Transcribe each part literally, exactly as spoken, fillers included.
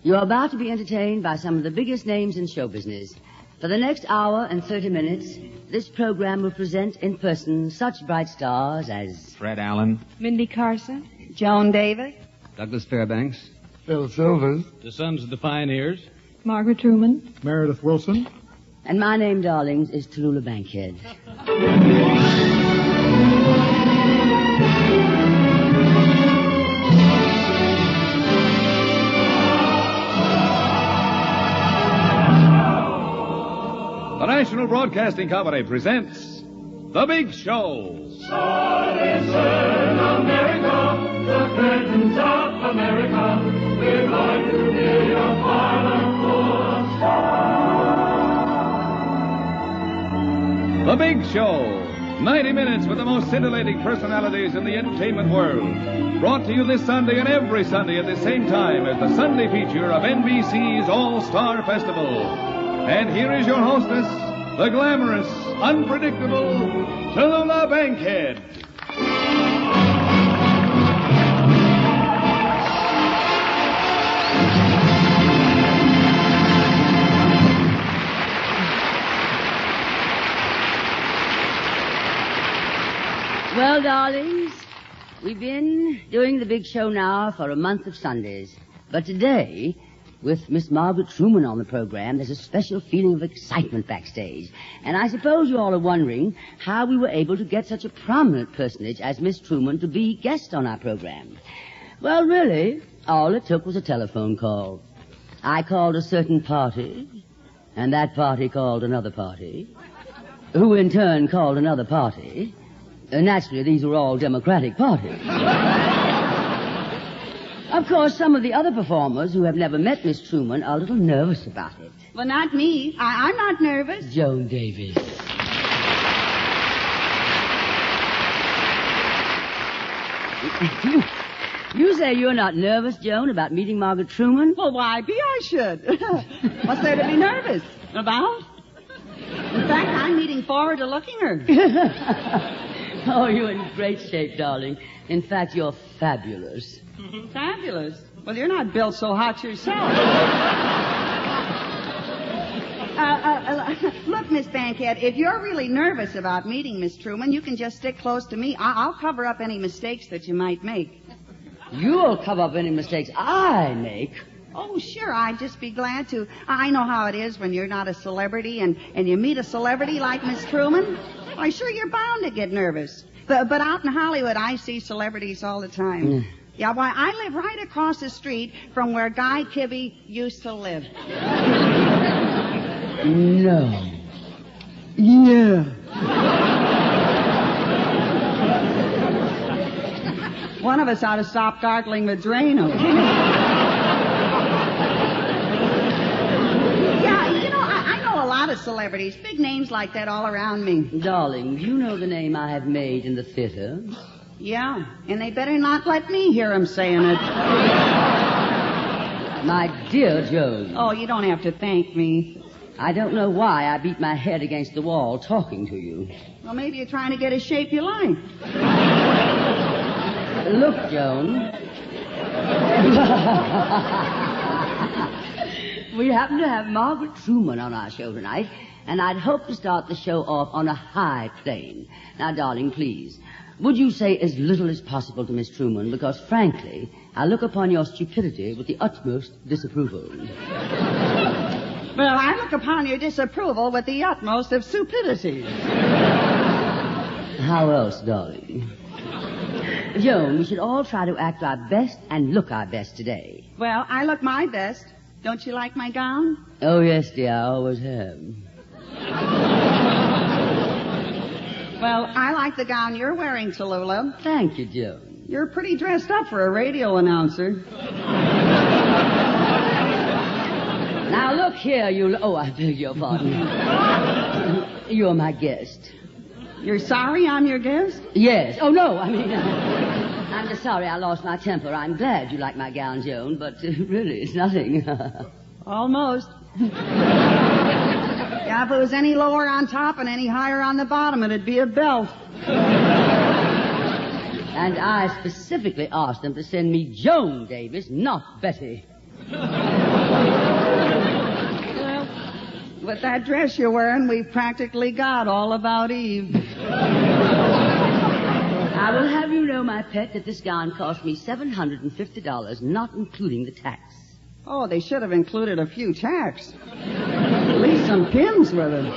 You're about to be entertained by some of the biggest names in show business. For the next hour and thirty minutes, this program will present in person such bright stars as... Fred Allen. Mindy Carson. Joan Davis. Douglas Fairbanks. Phil Silvers. The Sons of the Pioneers. Margaret Truman. Meredith Wilson. And my name, darlings, is Tallulah Bankhead. The National Broadcasting Company presents The Big Show. So listen, America, the curtains of America. We're going to be a parlor full of stars. The Big Show. ninety minutes with the most scintillating personalities in the entertainment world. Brought to you this Sunday and every Sunday at the same time as the Sunday feature of N B C's All-Star Festival. And here is your hostess, the glamorous, unpredictable Tallulah Bankhead. Well, darlings, we've been doing the big show now for a month of Sundays. But today, with Miss Margaret Truman on the program, there's a special feeling of excitement backstage. And I suppose you all are wondering how we were able to get such a prominent personage as Miss Truman to be guest on our program. Well, really, all it took was a telephone call. I called a certain party, and that party called another party, who in turn called another party. Uh, naturally, these were all Democratic parties. Of course, some of the other performers who have never met Miss Truman are a little nervous about it. Well, not me. I- I'm not nervous. Joan Davis. you, you say you're not nervous, Joan, about meeting Margaret Truman? Well, why be? I should. What's there to be nervous about? In fact, I'm looking forward to looking her. Oh, you're in great shape, darling. In fact, you're fabulous. Fabulous. Well, you're not built so hot yourself. uh, uh, uh, look, Miss Bankhead, if you're really nervous about meeting Miss Truman, you can just stick close to me. I- I'll cover up any mistakes that you might make. You'll cover up any mistakes I make. Oh, sure, I'd just be glad to. I know how it is when you're not a celebrity and, and you meet a celebrity like Miss Truman. Why, sure, you're bound to get nervous. But, but out in Hollywood, I see celebrities all the time. Mm. Yeah, why, I live right across the street from where Guy Kibbe used to live. No. Yeah. One of us ought to stop gargling with Drano. Yeah, you know, I, I know a lot of celebrities, big names like that all around me. Darling, you know the name I have made in the theater? Yeah, and they better not let me hear them saying it. My dear Joan. Oh, you don't have to thank me. I don't know why I beat my head against the wall talking to you. Well, maybe you're trying to get a shape you like. Look, Joan. We happen to have Margaret Truman on our show tonight, and I'd hope to start the show off on a high plane. Now, darling, please, would you say as little as possible to Miss Truman, because, frankly, I look upon your stupidity with the utmost disapproval. Well, I look upon your disapproval with the utmost of stupidity. How else, darling? Joan, we should all try to act our best and look our best today. Well, I look my best. Don't you like my gown? Oh, yes, dear, I always have. Well, I like the gown you're wearing, Tallulah. Thank you, Joan. You're pretty dressed up for a radio announcer. Now, look here, you... Oh, I beg your pardon. You're my guest. You're sorry I'm your guest? Yes. Oh, no, I mean... Uh, I'm just sorry I lost my temper. I'm glad you like my gown, Joan, but uh, really, it's nothing. Almost. Yeah, if it was any lower on top and any higher on the bottom, it'd be a belt. And I specifically asked them to send me Joan Davis, not Betty. But that dress you're wearing, we practically got all about Eve. I will have you know, my pet, that this gown cost me seven hundred fifty dollars, not including the tax. Oh, they should have included a few tacks. At least some pins with it.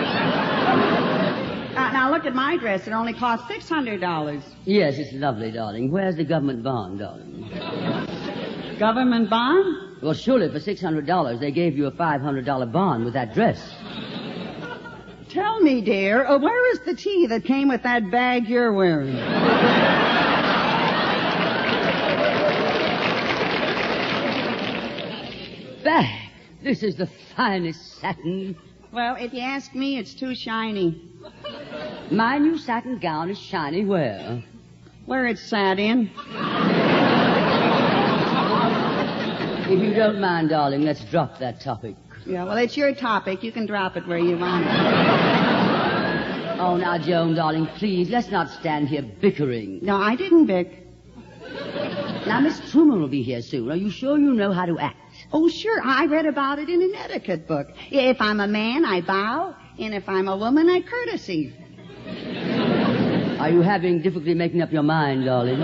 Uh, now, look at my dress. It only cost six hundred dollars. Yes, it's lovely, darling. Where's the government bond, darling? Government bond? Well, surely for six hundred dollars they gave you a five hundred dollars bond with that dress. Tell me, dear, uh, where is the tea that came with that bag you're wearing? Bag? This is the finest satin. Well, if you ask me, it's too shiny. My new satin gown is shiny where? Where it's sat in. If you don't mind, darling, let's drop that topic. Yeah, well, it's your topic. You can drop it where you want it. Oh, now, Joan, darling, please, let's not stand here bickering. No, I didn't, Vic. Now, Miss Truman will be here soon. Are you sure you know how to act? Oh, sure. I read about it in an etiquette book. If I'm a man, I bow. And if I'm a woman, I courtesy. Are you having difficulty making up your mind, darling?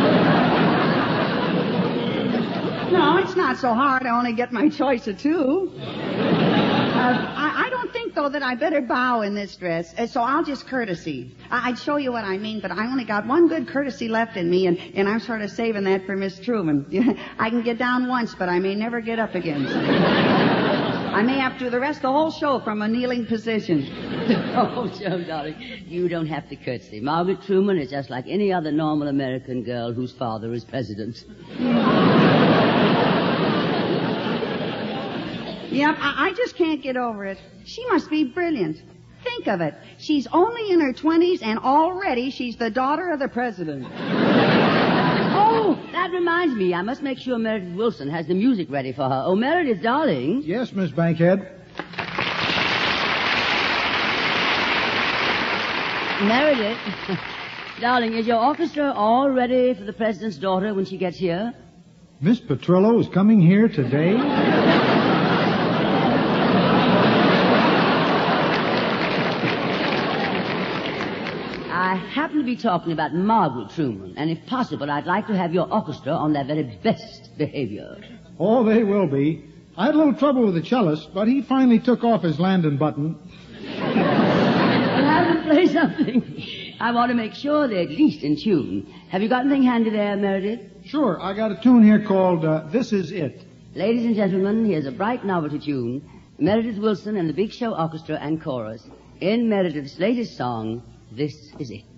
No, it's not so hard. I only get my choice of two. Uh, I, I don't think, though, that I better bow in this dress, uh, so I'll just courtesy. I, I'd show you what I mean, but I only got one good courtesy left in me, and, and I'm sort of saving that for Miss Truman. I can get down once, but I may never get up again. I may have to do the rest of the whole show from a kneeling position. Oh, Joe, darling, you don't have to curtsy. Margaret Truman is just like any other normal American girl whose father is president. Yep, I, I just can't get over it. She must be brilliant. Think of it. She's only in her twenties, and already she's the daughter of the president. Oh, that reminds me. I must make sure Meredith Wilson has the music ready for her. Oh, Meredith, darling. Yes, Miss Bankhead. Meredith, darling, is your orchestra all ready for the president's daughter when she gets here? Miss Petrillo is coming here today? I happen to be talking about Margaret Truman, and if possible, I'd like to have your orchestra on their very best behavior. Oh, they will be. I had a little trouble with the cellist, but he finally took off his landing button. I'll have them play something. I want to make sure they're at least in tune. Have you got anything handy there, Meredith? Sure, I got a tune here called uh, This Is It. Ladies and gentlemen, here's a bright novelty tune. Meredith Wilson and the Big Show Orchestra and Chorus in Meredith's latest song, This Is It.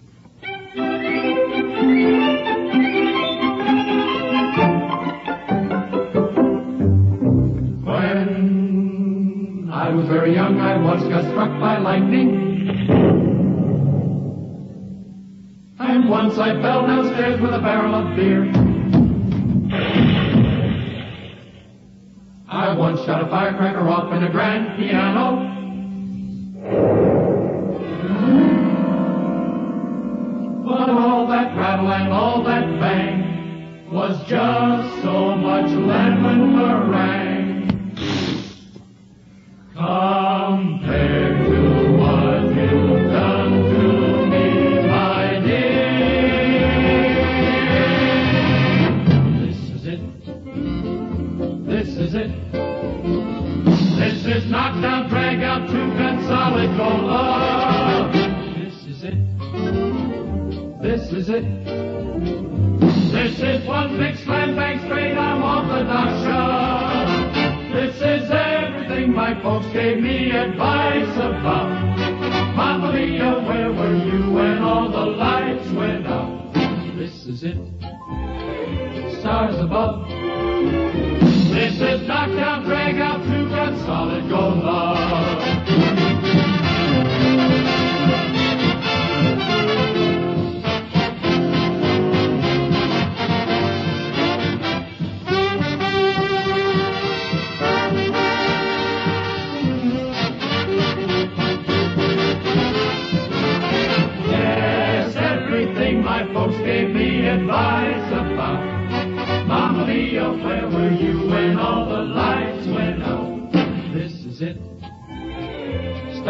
When I was very young, I once got struck by lightning. And once I fell downstairs with a barrel of beer. I once shot a firecracker off in a grand piano. But all that rattle and all that bang was just so much lemon meringue compared to what you've done to me, my dear. This is it. This is it. This is knockdown, drag out, two gun, solid gold love. This is it. This is it. This is one big slam bang straight arm orthodox shove. This is everything my folks gave me advice about. Mamma Mia, where were you when all the lights went out? This is it. Stars above. This is knockdown, drag out, two gun, solid gold love. My folks gave me advice about. Mamma Mia, where were you when all the lights went out? This is it.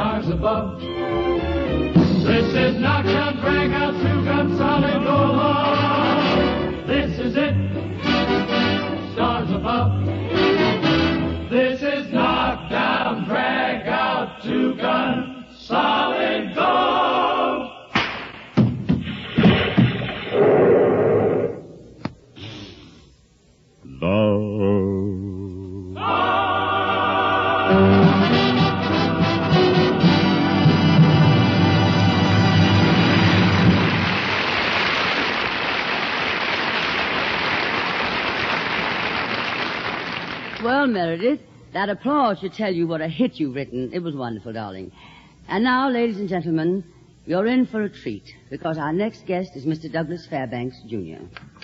stars above. This is knockdown, drag out, two gun, solid gold love. This is it, stars above. This is knockdown, drag out, two gun, solid gold. Love. Well, Meredith, that applause should tell you what a hit you've written. It was wonderful, darling. And now, ladies and gentlemen, you're in for a treat, because our next guest is Mister Douglas Fairbanks, Junior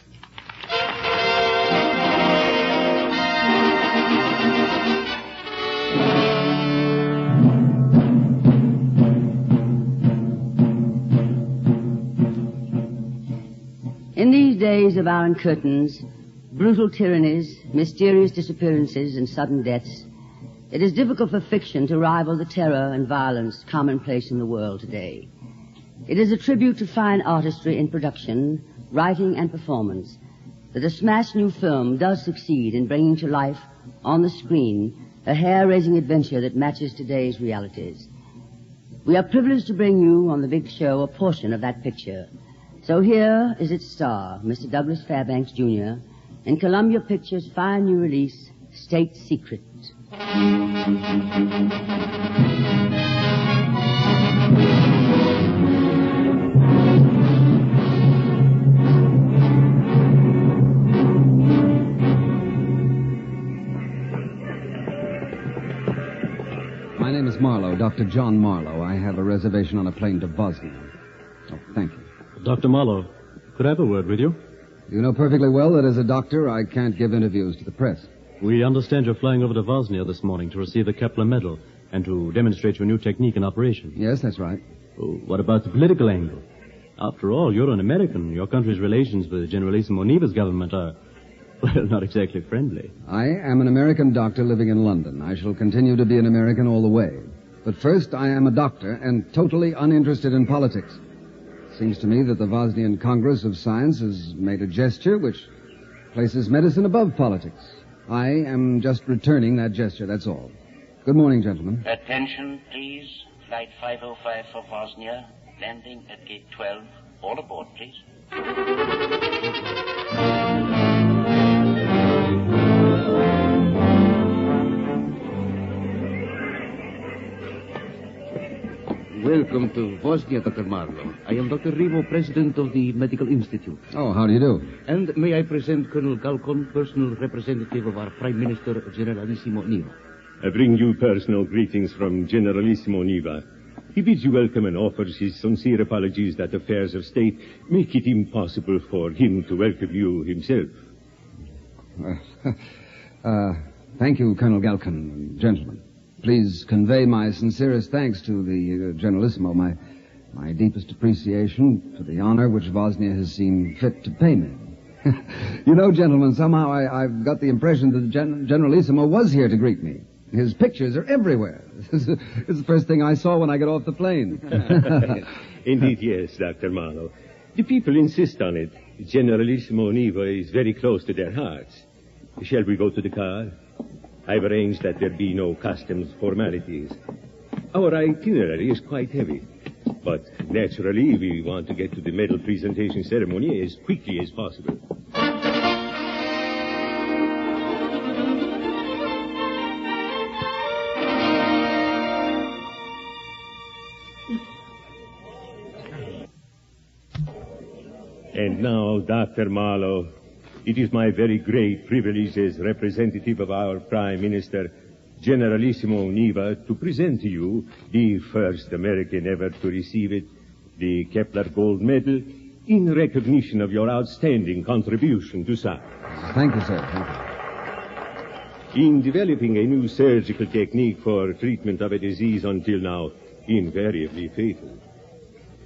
In these days of iron curtains, brutal tyrannies, mysterious disappearances, and sudden deaths, it is difficult for fiction to rival the terror and violence commonplace in the world today. It is a tribute to fine artistry in production, writing, and performance that a smash new film does succeed in bringing to life on the screen a hair-raising adventure that matches today's realities. We are privileged to bring you on the big show a portion of that picture. So here is its star, Mister Douglas Fairbanks, Junior, in Columbia Pictures' fine new release, State Secret. My name is Marlowe, Doctor John Marlowe. I have a reservation on a plane to Bosnia. Oh, thank you. Doctor Marlowe, could I have a word with you? You know perfectly well that as a doctor, I can't give interviews to the press. We understand you're flying over to Bosnia this morning to receive the Kepler Medal and to demonstrate your new technique in operation. Yes, that's right. Oh, what about the political angle? After all, you're an American. Your country's relations with Generalissimo Neva's government are, well, not exactly friendly. I am an American doctor living in London. I shall continue to be an American all the way. But first, I am a doctor and totally uninterested in politics. Seems to me that the Bosnian Congress of Science has made a gesture which places medicine above politics. I am just returning that gesture, that's all. Good morning, gentlemen. Attention, please. Flight five oh five for Bosnia. Landing at gate twelve. All aboard, please. Welcome to Bosnia, Doctor Marlowe. I am Doctor Rivo, president of the Medical Institute. Oh, how do you do? And may I present Colonel Galcon, personal representative of our Prime Minister, Generalissimo Neva. I bring you personal greetings from Generalissimo Neva. He bids you welcome and offers his sincere apologies that affairs of state make it impossible for him to welcome you himself. Uh, uh, thank you, Colonel Galcon, gentlemen. Please convey my sincerest thanks to the uh, Generalissimo, my my deepest appreciation for the honor which Bosnia has seen fit to pay me. You know, gentlemen, somehow I, I've got the impression that the Gen- Generalissimo was here to greet me. His pictures are everywhere. It's the first thing I saw when I got off the plane. Indeed, yes, Doctor Marlowe. The people insist on it. Generalissimo Neva is very close to their hearts. Shall we go to the car? I've arranged that there be no customs formalities. Our itinerary is quite heavy. But naturally, we want to get to the medal presentation ceremony as quickly as possible. And now, Doctor Marlowe, it is my very great privilege as representative of our Prime Minister, Generalissimo Neva, to present to you the first American ever to receive it, the Kepler Gold Medal, in recognition of your outstanding contribution to science. Thank you, sir. Thank you. In developing a new surgical technique for treatment of a disease until now invariably fatal.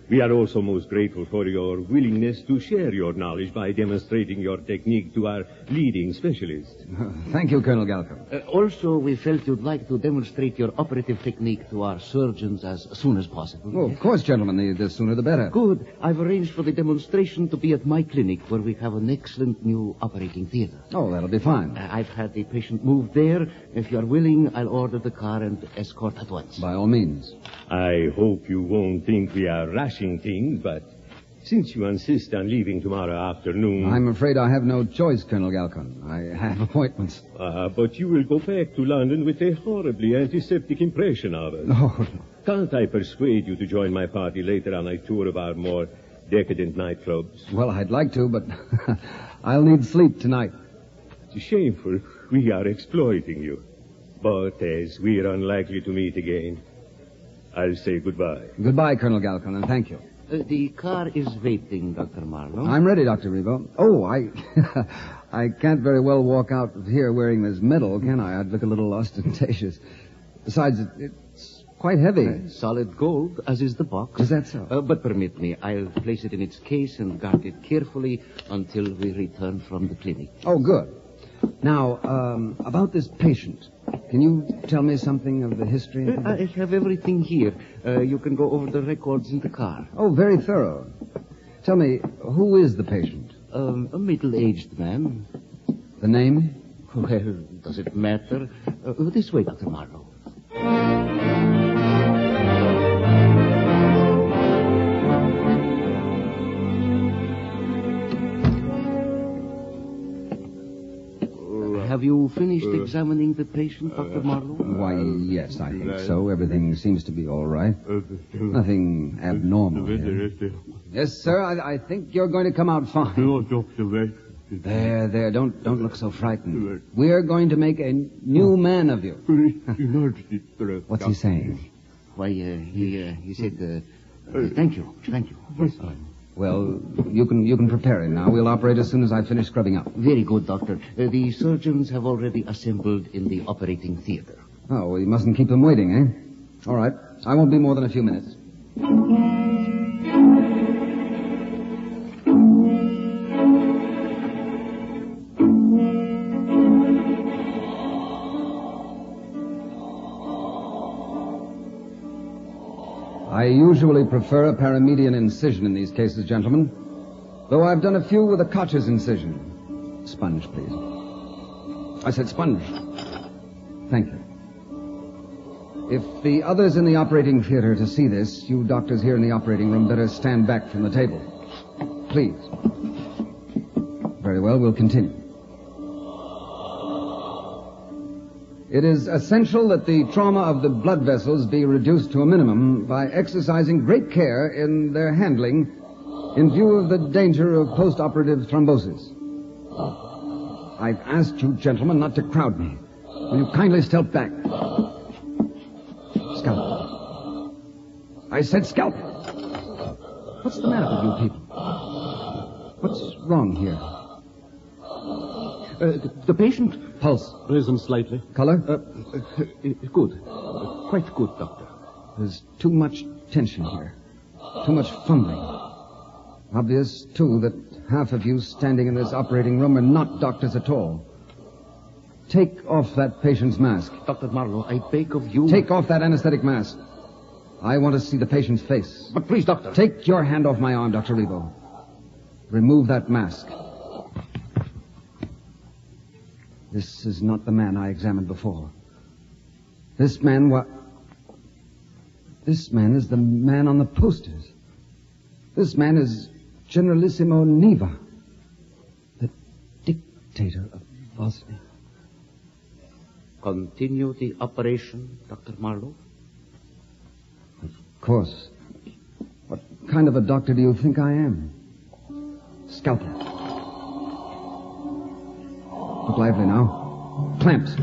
We are also most grateful for your willingness to share your knowledge by demonstrating your technique to our leading specialists. Thank you, Colonel Galcom. Uh, also, we felt you'd like to demonstrate your operative technique to our surgeons as soon as possible. Oh, of course, gentlemen. The, the sooner the better. Good. I've arranged for the demonstration to be at my clinic, where we have an excellent new operating theater. Oh, that'll be fine. Uh, I've had the patient moved there. If you are willing, I'll order the car and escort at once. By all means. I hope you won't think we are rushing things, but since you insist on leaving tomorrow afternoon... I'm afraid I have no choice, Colonel Galcon. I have appointments. Uh, but you will go back to London with a horribly antiseptic impression of us. Oh, Can't I persuade you to join my party later on a tour of our more decadent nightclubs? well, I'd like to, but I'll need sleep tonight. It's shameful. We are exploiting you. But as we are unlikely to meet again, I'll say goodbye. Goodbye, Colonel Galcon, and thank you. Uh, the car is waiting, Doctor Marlowe. I'm ready, Doctor Revo. Oh, I... I can't very well walk out of here wearing this medal, can I? I'd look a little ostentatious. Besides, it, it's quite heavy. Uh, solid gold, as is the box. Is that so? Uh, but permit me, I'll place it in its case and guard it carefully until we return from the clinic. Oh, good. Now, um, about this patient. Can you tell me something of the history? Uh, I have everything here. Uh, you can go over the records in the car. Oh, very thorough. Tell me, who is the patient? Um, a middle-aged man. The name? Well, does it matter? Uh, this way, Doctor Marlowe. Have you finished uh, examining the patient, Doctor Uh, Marlowe? Why, yes, I think so. Everything seems to be all right. Nothing abnormal here. Yes, sir, I, I think you're going to come out fine. There, there, don't don't look so frightened. We're going to make a new man of you. What's he saying? Why, uh, he uh, he said, uh, uh, thank you, thank you. Yes, sir. Well, you can you can prepare him now. We'll operate as soon as I finish scrubbing up. Very good, Doctor. Uh, the surgeons have already assembled in the operating theater. Oh, we mustn't keep them waiting, eh? All right. I won't be more than a few minutes. I usually prefer a paramedian incision in these cases, gentlemen. Though I've done a few with a Koch's incision. Sponge, please. I said sponge. Thank you. If the others in the operating theater to see this, you doctors here in the operating room better stand back from the table. Please. Very well, we'll continue. It is essential that the trauma of the blood vessels be reduced to a minimum by exercising great care in their handling in view of the danger of post-operative thrombosis. I've asked you gentlemen not to crowd me. Will you kindly step back? Scalpel. I said scalpel. What's the matter with you people? What's wrong here? Uh, the, the patient... Pulse. Risen slightly. Color? Uh, uh, good. Uh, quite good, Doctor. There's too much tension here. Too much fumbling. Obvious, too, that half of you standing in this operating room are not doctors at all. Take off that patient's mask. Doctor Marlowe, I beg of you... Take off that anesthetic mask. I want to see the patient's face. But please, Doctor... Take your hand off my arm, Doctor Revo. Remove that mask. This is not the man I examined before. This man wa... This man is the man on the posters. This man is Generalissimo Neva, the dictator of Bosnia. Continue the operation, Doctor Marlowe. Of course. What kind of a doctor do you think I am? Scalpel. Look lively now. Clamps.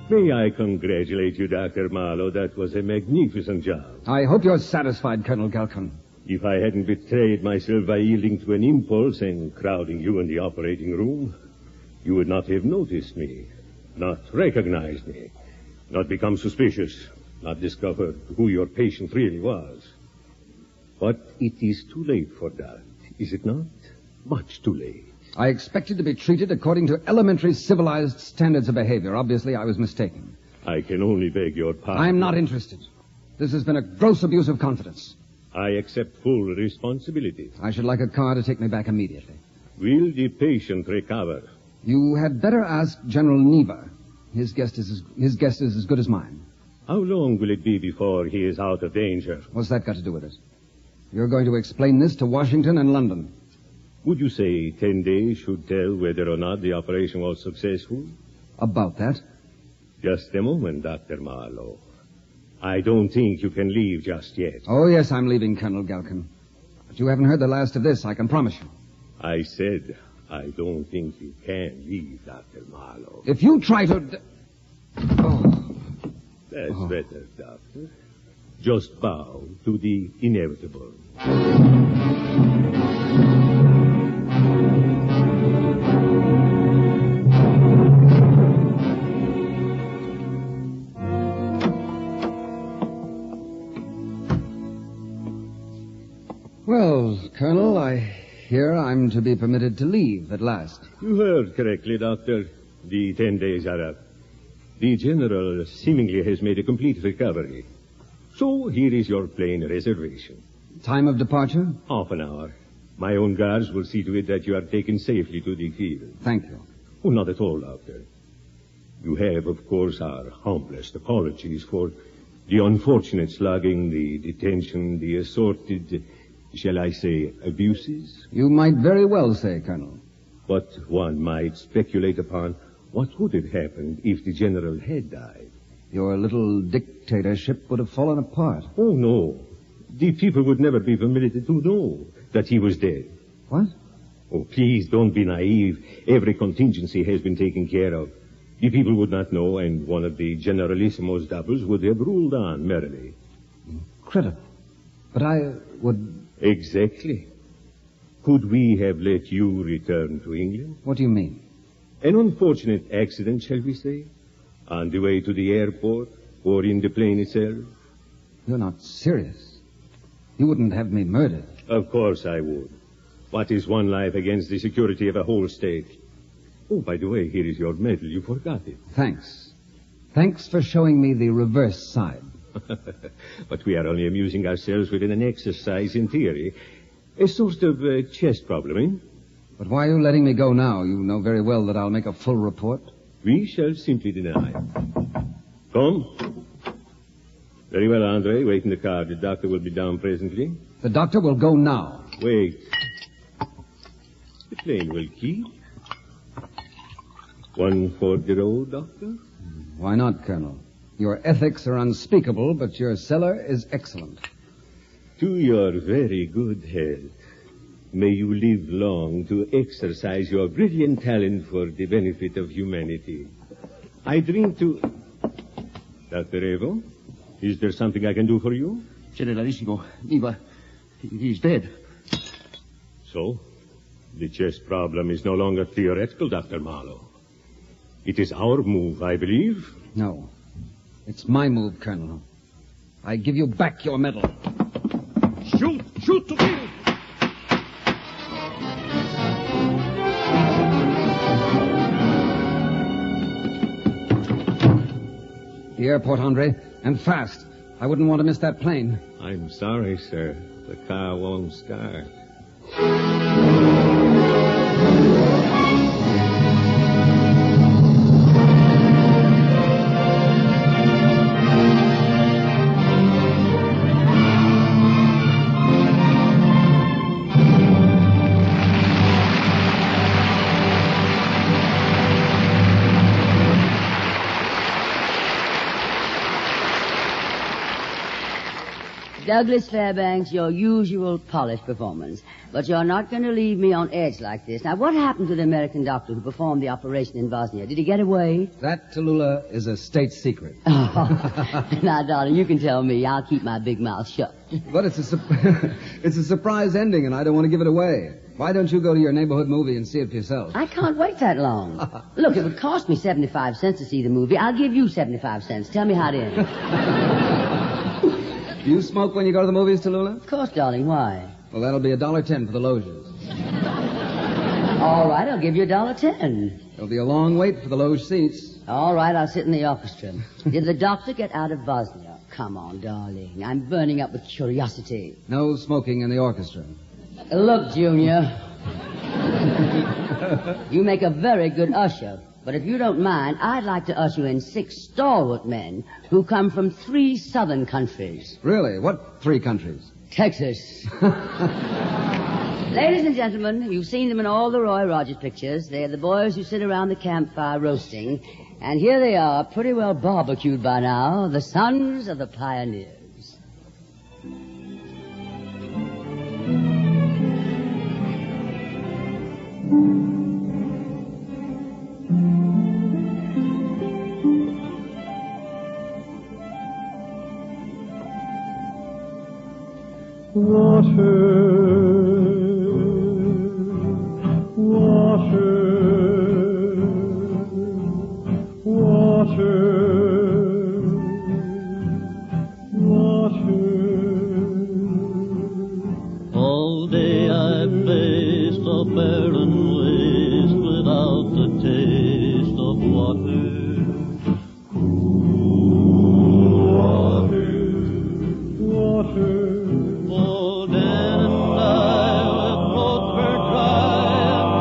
May I congratulate you, Doctor Marlowe. That was a magnificent job. I hope you're satisfied, Colonel Galcon. If I hadn't betrayed myself by yielding to an impulse and crowding you in the operating room, you would not have noticed me, not recognized me, not become suspicious, not discovered who your patient really was. But it is too late for that, is it not? Much too late. I expected to be treated according to elementary civilized standards of behavior. Obviously, I was mistaken. I can only beg your pardon. I'm not interested. This has been a gross abuse of confidence. I accept full responsibility. I should like a car to take me back immediately. Will the patient recover? You had better ask General Neva. His guess is as, his guess is as good as mine. How long will it be before he is out of danger? What's that got to do with it? You're going to explain this to Washington and London. Would you say ten days should tell whether or not the operation was successful? About that? Just a moment, Doctor Marlowe. I don't think you can leave just yet. Oh, yes, I'm leaving, Colonel Galcon. But you haven't heard the last of this, I can promise you. I said I don't think you can leave, Doctor Marlowe. If you try to... D- oh. That's oh. better, Doctor. Just bow to the inevitable. Well, Colonel, I hear I'm to be permitted to leave at last. You heard correctly, Doctor. The ten days are up. The General seemingly has made a complete recovery. So here is your plane reservation. Time of departure? Half an hour. My own guards will see to it that you are taken safely to the field. Thank you. Oh, not at all, Doctor. You have, of course, our humblest apologies for the unfortunate slugging, the detention, the assorted, shall I say, abuses. You might very well say, Colonel. But one might speculate upon what would have happened if the General had died. Your little dictatorship would have fallen apart. Oh, no. The people would never be permitted to know that he was dead. What? Oh, please, don't be naive. Every contingency has been taken care of. The people would not know, and one of the Generalissimo's doubles would have ruled on merrily. Incredible. But I would... Exactly. Could we have let you return to England? What do you mean? An unfortunate accident, shall we say? On the way to the airport, or in the plane itself? You're not serious. You wouldn't have me murdered. Of course I would. What is one life against the security of a whole state? Oh, by the way, here is your medal. You forgot it. Thanks. Thanks for showing me the reverse side. But we are only amusing ourselves with an exercise in theory. A sort of uh, chess problem, eh? But why are you letting me go now? You know very well that I'll make a full report. We shall simply deny. Come. Very well, Andre. Wait in the car. The doctor will be down presently. The doctor will go now. Wait. The plane will keep. One for the road, Doctor? Why not, Colonel? Your ethics are unspeakable, but your cellar is excellent. To your very good health. May you live long to exercise your brilliant talent for the benefit of humanity. I drink to... Doctor Evo, is there something I can do for you? Generalissimo, Neva, he's dead. So, the chess problem is no longer theoretical, Doctor Marlowe. It is our move, I believe. No. It's my move, Colonel. I give you back your medal. Shoot! Shoot to kill! The airport, Andre, and fast. I wouldn't want to miss that plane. I'm sorry, sir. The car won't start. Douglas Fairbanks, your usual polished performance. But you're not going to leave me on edge like this. Now, what happened to the American doctor who performed the operation in Bosnia? Did he get away? That, Tallulah, is a state secret. Oh. Now, darling, you can tell me. I'll keep my big mouth shut. But it's a, su- it's a surprise ending, and I don't want to give it away. Why don't you go to your neighborhood movie and see it for yourself? I can't wait that long. Look, it would cost me seventy-five cents to see the movie. I'll give you seventy-five cents. Tell me how it ends. Do you smoke when you go to the movies, Tallulah? Of course, darling. Why? Well, that'll be a dollar ten for the loges. All right, I'll give you a dollar ten. There'll be a long wait for the loge seats. All right, I'll sit in the orchestra. Did the doctor get out of Bosnia? Come on, darling. I'm burning up with curiosity. No smoking in the orchestra. Look, Junior. You make a very good usher. But if you don't mind, I'd like to usher in six stalwart men who come from three southern countries. Really? What three countries? Texas. Ladies and gentlemen, you've seen them in all the Roy Rogers pictures. They're the boys who sit around the campfire roasting. And here they are, pretty well barbecued by now, the sons of the pioneers. All day I faced a barren waste without the taste of water. Cool water, water. Oh, Dan and I were both were dry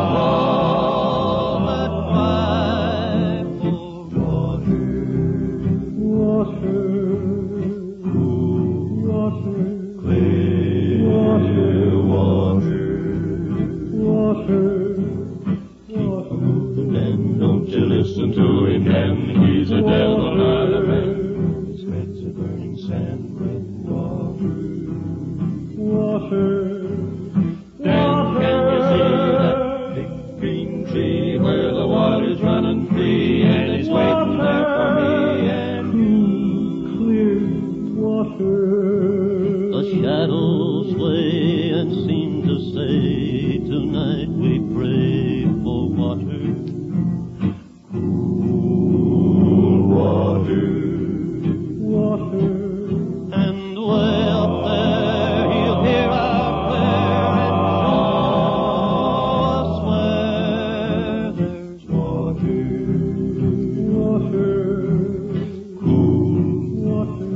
and all that cry for water, water, cool water, clear water, water, water, water. And don't you listen to him, Dan, he's a devil, not a man. His head's a burning sand, red water, water. Dan, can you see that big green tree where the water's running free and it's waiting there for me and you? Clear water. The shadows sway and seem to say, tonight we pray for water. Cool water, water. And way up there he'll hear our prayer and show us where there's water, water, cool water,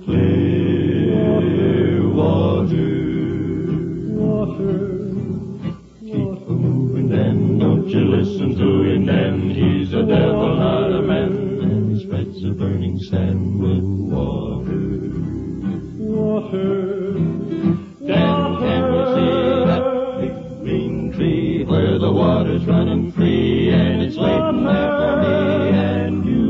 clear water, water. Keep moving, Dan, don't you listen to him, Dan, he's a devil, not a man, and he spreads a burning sand with water, water. Dan, can you see that big green tree where the water's running free and it's waiting there for me and you?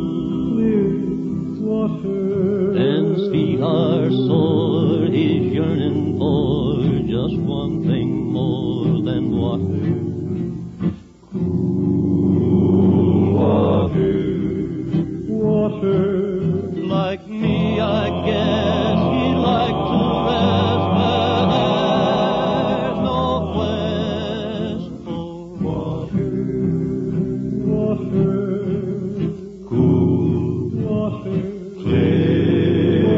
Water. Dan's feet are sore, he's yearning for just one thing more than water. Cool water, water. Like me, I guess he'd like to rest where there's no quest for water, water, cool water, clear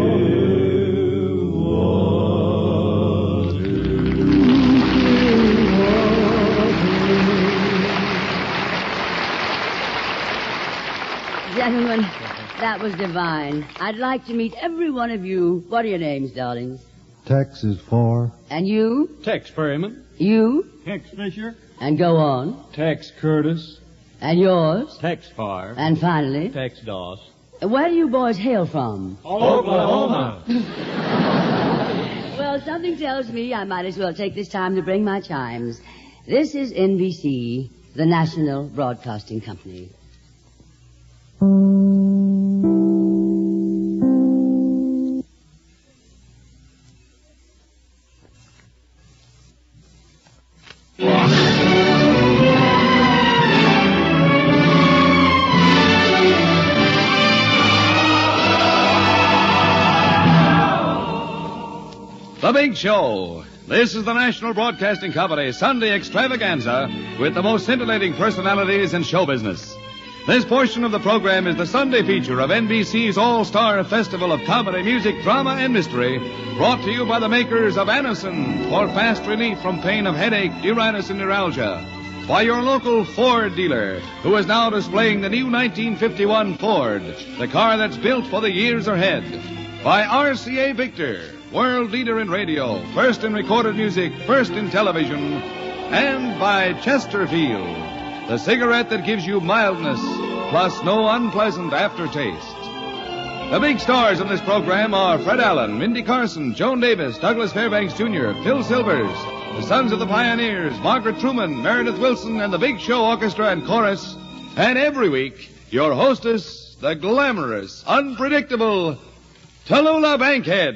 water. Gentlemen, that was divine. I'd like to meet every one of you. What are your names, darlings? Tex is for. And you? Tex Perryman. You? Tex Fisher. And go on. Tex Curtis. And yours? Tex Farr. And finally? Tex Doss. Where do you boys hail from? Oklahoma. Well, something tells me I might as well take this time to bring my chimes. This is N B C, the National Broadcasting Company. The Big Show. This is the National Broadcasting Company Sunday Extravaganza with the most scintillating personalities in show business. This portion of the program is the Sunday feature of N B C's All-Star Festival of Comedy, Music, Drama, and Mystery, brought to you by the makers of Anacin for fast relief from pain of headache, neuritis, and neuralgia. By your local Ford dealer, who is now displaying the new nineteen fifty-one Ford, the car that's built for the years ahead. By R C A Victor, world leader in radio, first in recorded music, first in television. And by Chesterfield, the cigarette that gives you mildness, plus no unpleasant aftertaste. The big stars in this program are Fred Allen, Mindy Carson, Joan Davis, Douglas Fairbanks Junior, Phil Silvers, the Sons of the Pioneers, Margaret Truman, Meredith Wilson, and the Big Show Orchestra and Chorus. And every week, your hostess, the glamorous, unpredictable Tallulah Bankhead.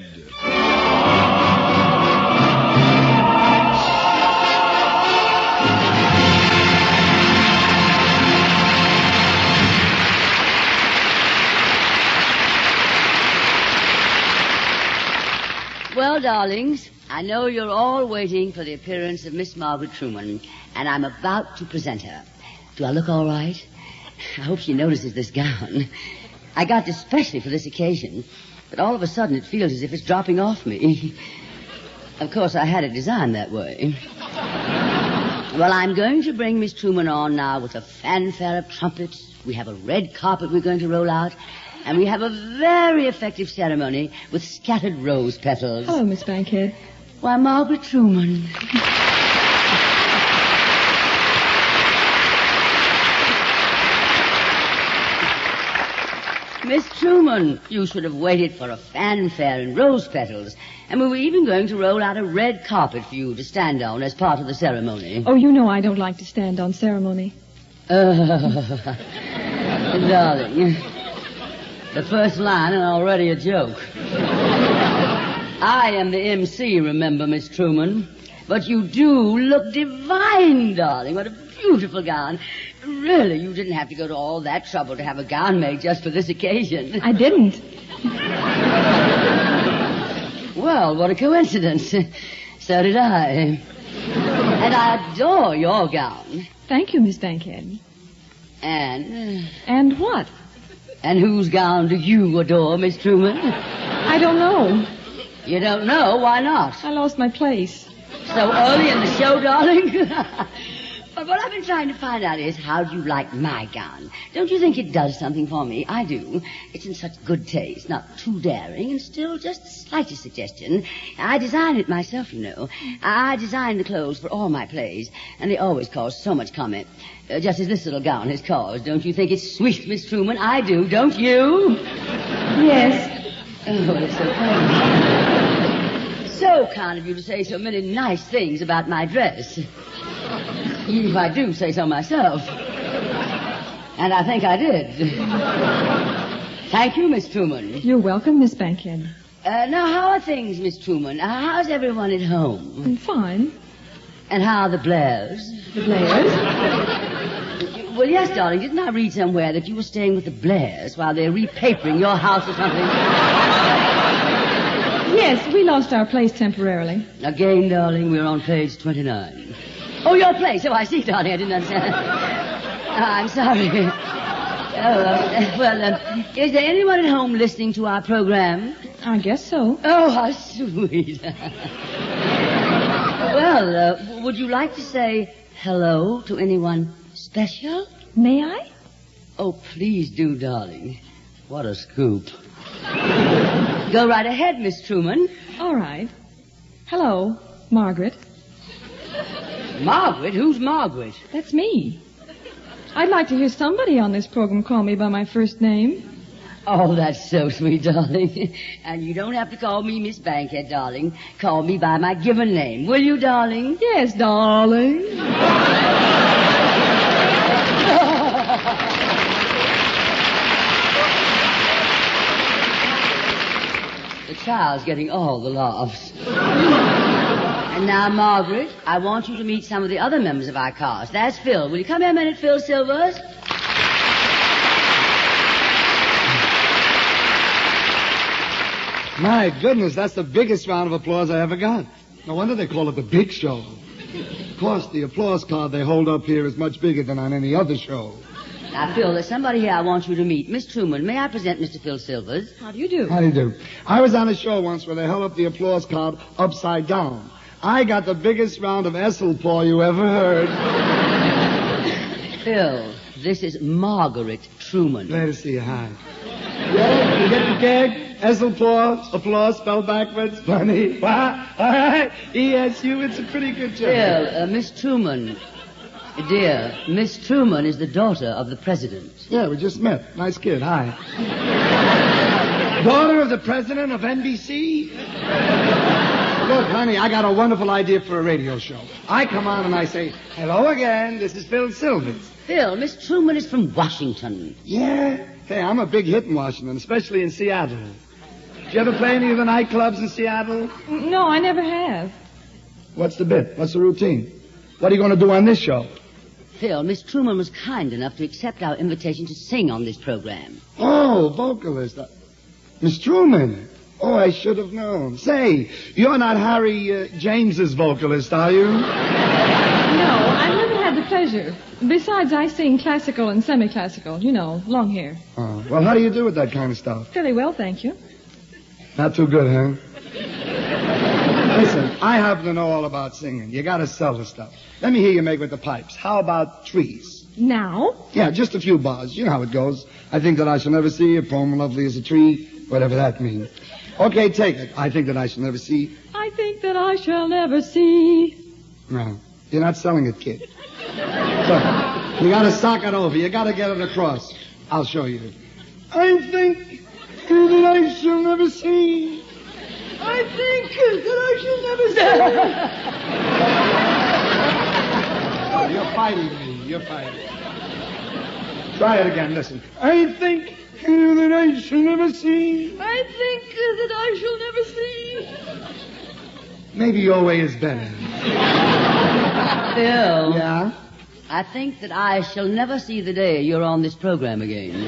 Well, darlings, I know you're all waiting for the appearance of Miss Margaret Truman, and I'm about to present her. Do I look all right? I hope she notices this gown. I got this specially for this occasion, but all of a sudden it feels as if it's dropping off me. Of course, I had it designed that way. Well, I'm going to bring Miss Truman on now with a fanfare of trumpets. We have a red carpet we're going to roll out. And we have a very effective ceremony with scattered rose petals. Hello, Miss Bankhead. Why, Margaret Truman. Miss Truman, you should have waited for a fanfare and rose petals. And we were even going to roll out a red carpet for you to stand on as part of the ceremony. Oh, you know I don't like to stand on ceremony. Uh, darling... The first line and already a joke. I am the M C, remember, Miss Truman. But you do look divine, darling. What a beautiful gown. Really, you didn't have to go to all that trouble to have a gown made just for this occasion. I didn't. Well, what a coincidence. So did I. And I adore your gown. Thank you, Miss Bankhead. And... And what? And whose gown do you adore, Miss Truman? I don't know. You don't know? Why not? I lost my place. So early in the show, darling? But what I've been trying to find out is, how do you like my gown? Don't you think it does something for me? I do. It's in such good taste, not too daring, and still just the slightest suggestion. I designed it myself, you know. I designed the clothes for all my plays, and they always cause so much comment. Uh, just as this little gown has caused. Don't you think it's sweet, Miss Truman? I do, don't you? Yes. Oh, it's so kind. So kind of you to say so many nice things about my dress. Even if I do say so myself. And I think I did. Thank you, Miss Truman. You're welcome, Miss Bankhead. Uh, now, how are things, Miss Truman? Uh, how's everyone at home? I'm fine. And how are the Blairs? The Blairs? Well, yes, darling. Didn't I read somewhere that you were staying with the Blairs while they're repapering your house or something? Yes, we lost our place temporarily. Again, darling, we're on page twenty-nine. Oh, your place. Oh, I see, darling. I didn't understand. Oh, I'm sorry. Oh, uh, well, uh, is there anyone at home listening to our program? I guess so. Oh, how sweet. Well, uh, would you like to say hello to anyone special? May I? Oh, please do, darling. What a scoop. Go right ahead, Miss Truman. All right. Hello, Margaret. Margaret? Who's Margaret? That's me. I'd like to hear somebody on this program call me by my first name. Oh, that's so sweet, darling. And you don't have to call me Miss Bankhead, darling. Call me by my given name. Will you, darling? Yes, darling. The child's getting all the laughs. And now, Margaret, I want you to meet some of the other members of our cast. That's Phil. Will you come here a minute, Phil Silvers? My goodness, that's the biggest round of applause I ever got. No wonder they call it the Big Show. Of course, the applause card they hold up here is much bigger than on any other show. Now, Phil, there's somebody here I want you to meet. Miss Truman, may I present Mister Phil Silvers? How do you do? How do you do? I was on a show once where they held up the applause card upside down. I got the biggest round of Esselpaw you ever heard. Phil, this is Margaret Truman. Glad to see you. Hi. Yeah, you get the gag? Esselpaw, applause spelled backwards. Funny. Wow. All right. E S U, it's a pretty good job. Phil, uh, Miss Truman. Dear, Miss Truman is the daughter of the president. Yeah, we just met. Nice kid. Hi. Daughter of the president of N B C? Look, honey, I got a wonderful idea for a radio show. I come on and I say, hello again, this is Phil Silvers. Phil, Miss Truman is from Washington. Yeah? Hey, I'm a big hit in Washington, especially in Seattle. Did you ever play any of the nightclubs in Seattle? No, I never have. What's the bit? What's the routine? What are you going to do on this show? Phil, Miss Truman was kind enough to accept our invitation to sing on this program. Oh, vocalist. Uh, Miss Truman. Oh, I should have known. Say, you're not Harry uh, James's vocalist, are you? No, I've never had the pleasure. Besides, I sing classical and semi-classical, you know, long hair. Oh, well, how do you do with that kind of stuff? Fairly well, thank you. Not too good, huh? Listen, I happen to know all about singing. You gotta sell the stuff. Let me hear you make with the pipes. How about trees? Now? Yeah, just a few bars. You know how it goes. I think that I shall never see a poem lovely as a tree, whatever that means. Okay, take it. I think that I shall never see. I think that I shall never see. No, you're not selling it, kid. Look, you gotta sock it over. You gotta get it across. I'll show you. I think that I shall never see. I think that I shall never see. Oh, you're fighting me. You're fighting. Try it again. Listen. I think that I shall never see. I think that I shall never see. Maybe your way is better. Phil. Yeah? I think that I shall never see the day you're on this program again.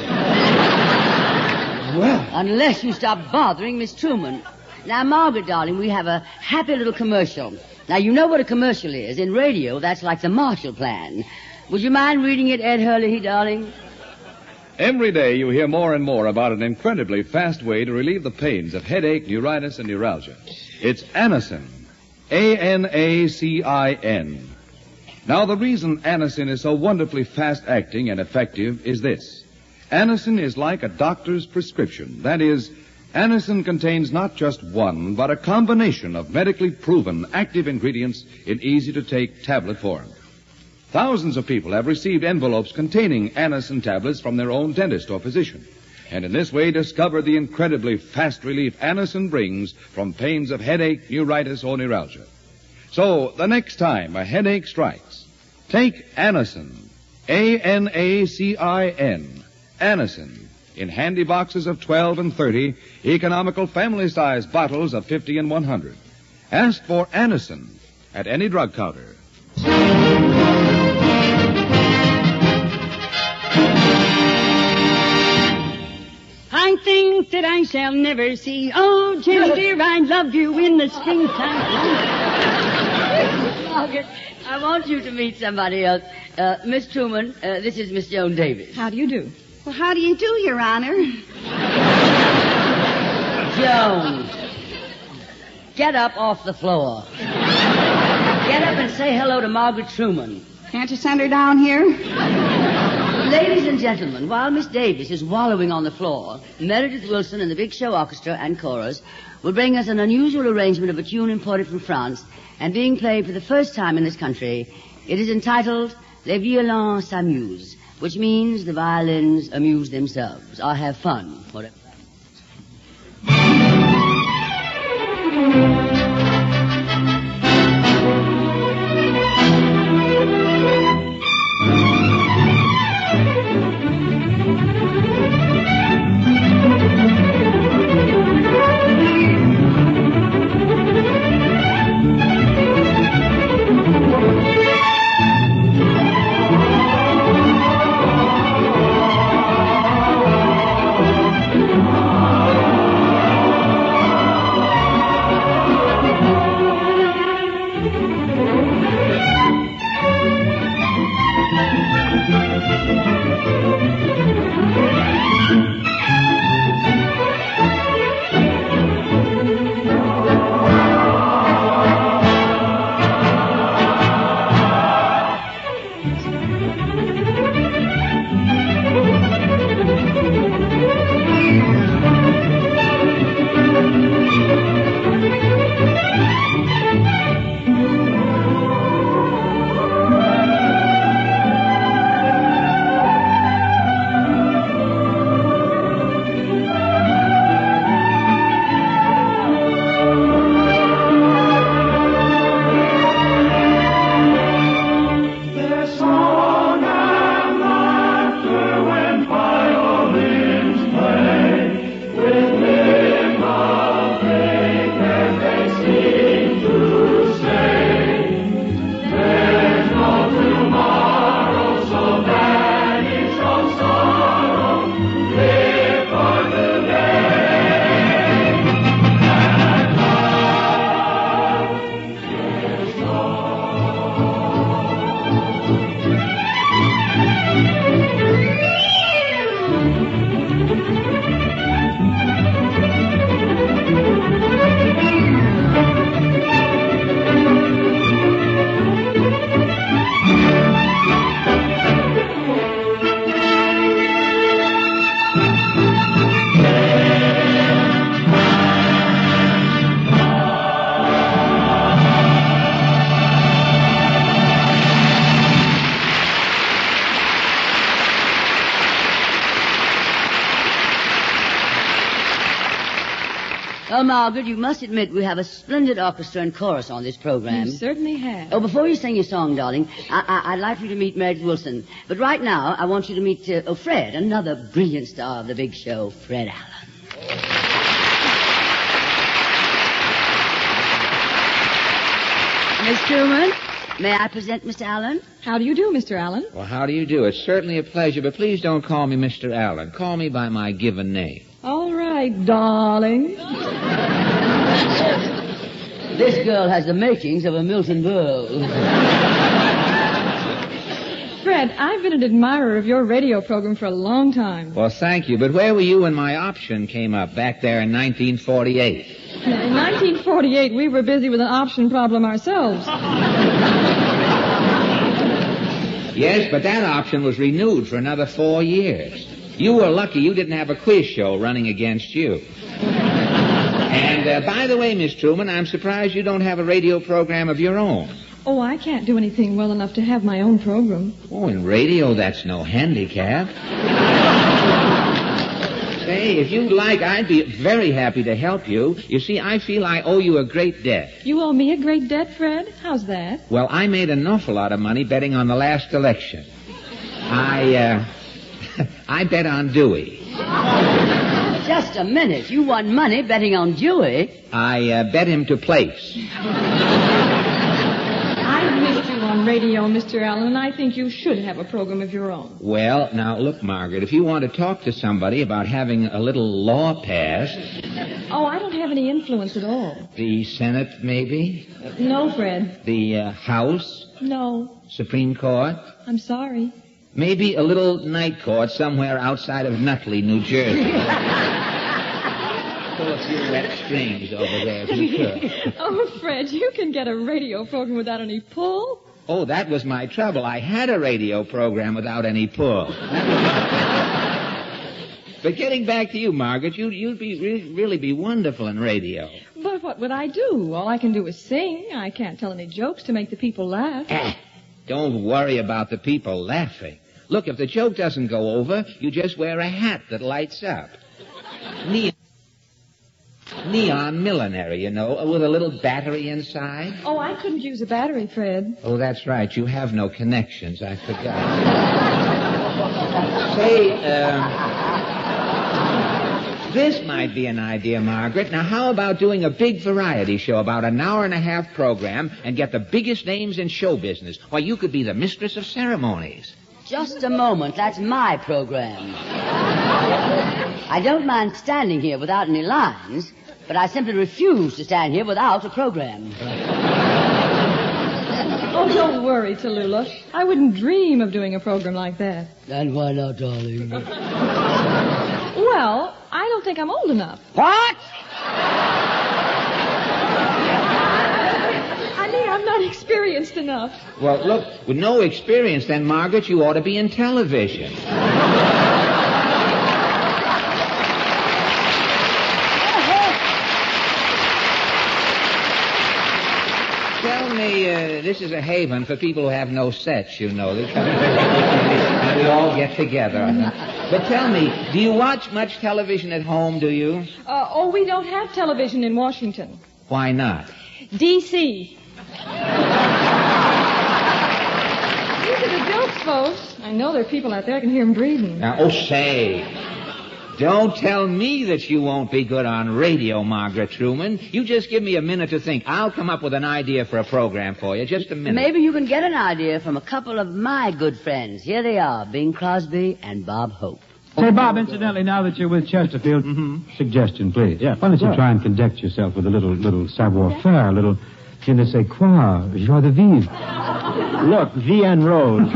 Well. Unless you stop bothering Miss Truman. Now, Margaret, darling, we have a happy little commercial. Now, you know what a commercial is. In radio, that's like the Marshall Plan. Would you mind reading it, Ed Hurley, darling? Every day you hear more and more about an incredibly fast way to relieve the pains of headache, neuritis, and neuralgia. It's Anacin. A N A C I N. Now, the reason Anacin is so wonderfully fast-acting and effective is this. Anacin is like a doctor's prescription. That is, Anacin contains not just one, but a combination of medically proven active ingredients in easy-to-take tablet form. Thousands of people have received envelopes containing Anacin tablets from their own dentist or physician, and in this way discovered the incredibly fast relief Anacin brings from pains of headache, neuritis, or neuralgia. So, the next time a headache strikes, take Anacin, A N A C I N, Anacin, in handy boxes of twelve and thirty, economical family-sized bottles of fifty and one hundred. Ask for Anacin at any drug counter. I think that I shall never see. Oh, Jim, dear, I love you in the springtime. Margaret, I want you to meet somebody else. Uh, Miss Truman, uh, this is Miss Joan Davis. How do you do? Well, how do you do, Your Honor? Joan, get up off the floor. Get up and say hello to Margaret Truman. Can't you send her down here? Ladies and gentlemen, while Miss Davis is wallowing on the floor, Meredith Wilson and the Big Show Orchestra and Chorus will bring us an unusual arrangement of a tune imported from France and being played for the first time in this country. It is entitled Les Violons s'amusent, which means the violins amuse themselves or have fun, whatever. Oh, Margaret, you must admit we have a splendid orchestra and chorus on this program. You certainly have. Oh, before you sing your song, darling, I- I- I'd like you to meet Meredith Wilson. But right now, I want you to meet, uh, oh, Fred, another brilliant star of the big show, Fred Allen. Miss Truman, may I present Mister Allen? How do you do, Mister Allen? Well, how do you do? It's certainly a pleasure, but please don't call me Mister Allen. Call me by my given name. All right, darling. This girl has the makings of a Milton Berle. Fred, I've been an admirer of your radio program for a long time. Well, thank you, but where were you when my option came up back there in nineteen forty-eight? In nineteen forty-eight, we were busy with an option problem ourselves. Yes, but that option was renewed for another four years. You were lucky you didn't have a quiz show running against you. And, uh, by the way, Miss Truman, I'm surprised you don't have a radio program of your own. Oh, I can't do anything well enough to have my own program. Oh, in radio, that's no handicap. Say, if you'd like, I'd be very happy to help you. You see, I feel I owe you a great debt. You owe me a great debt, Fred? How's that? Well, I made an awful lot of money betting on the last election. I, uh... I bet on Dewey. Just a minute. You won money betting on Dewey. I uh, bet him to place. I've missed you on radio, Mister Allen, and I think you should have a program of your own. Well, now, look, Margaret, if you want to talk to somebody about having a little law passed... Oh, I don't have any influence at all. The Senate, maybe? Uh, no, Fred. The uh, House? No. Supreme Court? I'm sorry. Maybe a little night court somewhere outside of Nutley, New Jersey. Pull a few wet strings over there, if you could. Oh, Fred, you can get a radio program without any pull. Oh, that was my trouble. I had a radio program without any pull. But getting back to you, Margaret, you'd, you'd be really, really be wonderful in radio. But what would I do? All I can do is sing. I can't tell any jokes to make the people laugh. Ah, don't worry about the people laughing. Look, if the joke doesn't go over, you just wear a hat that lights up. Neon, neon millinery, you know, with a little battery inside. Oh, I couldn't use a battery, Fred. Oh, that's right. You have no connections. I forgot. Say, uh, this might be an idea, Margaret. Now, how about doing a big variety show, about an hour and a half program, and get the biggest names in show business? Why, you could be the mistress of ceremonies. Just a moment. That's my program. I don't mind standing here without any lines, but I simply refuse to stand here without a program. Oh, don't worry, Tallulah. I wouldn't dream of doing a program like that. And why not, darling? Well, I don't think I'm old enough. What? I mean, I I'm not experienced enough. Well, look, with no experience, then, Margaret, you ought to be in television. Tell me, uh, this is a haven for people who have no sets, you know. And we all get together. But tell me, do you watch much television at home, do you? Uh, oh, we don't have television in Washington. Why not? D C These are the jokes, folks. I know there are people out there. I can hear them breathing. Now, oh, say, don't tell me that you won't be good on radio, Margaret Truman. You just give me a minute to think. I'll come up with an idea for a program for you. Just a minute. Maybe you can get an idea from a couple of my good friends. Here they are, Bing Crosby and Bob Hope. Say, Bob, incidentally, now that you're with Chesterfield, mm-hmm. suggestion, please. Yeah. Why don't you Sure. try and conduct yourself with a little, little savoir-faire, a little je ne sais quoi, joie de vivre. Look, Vienne Rose.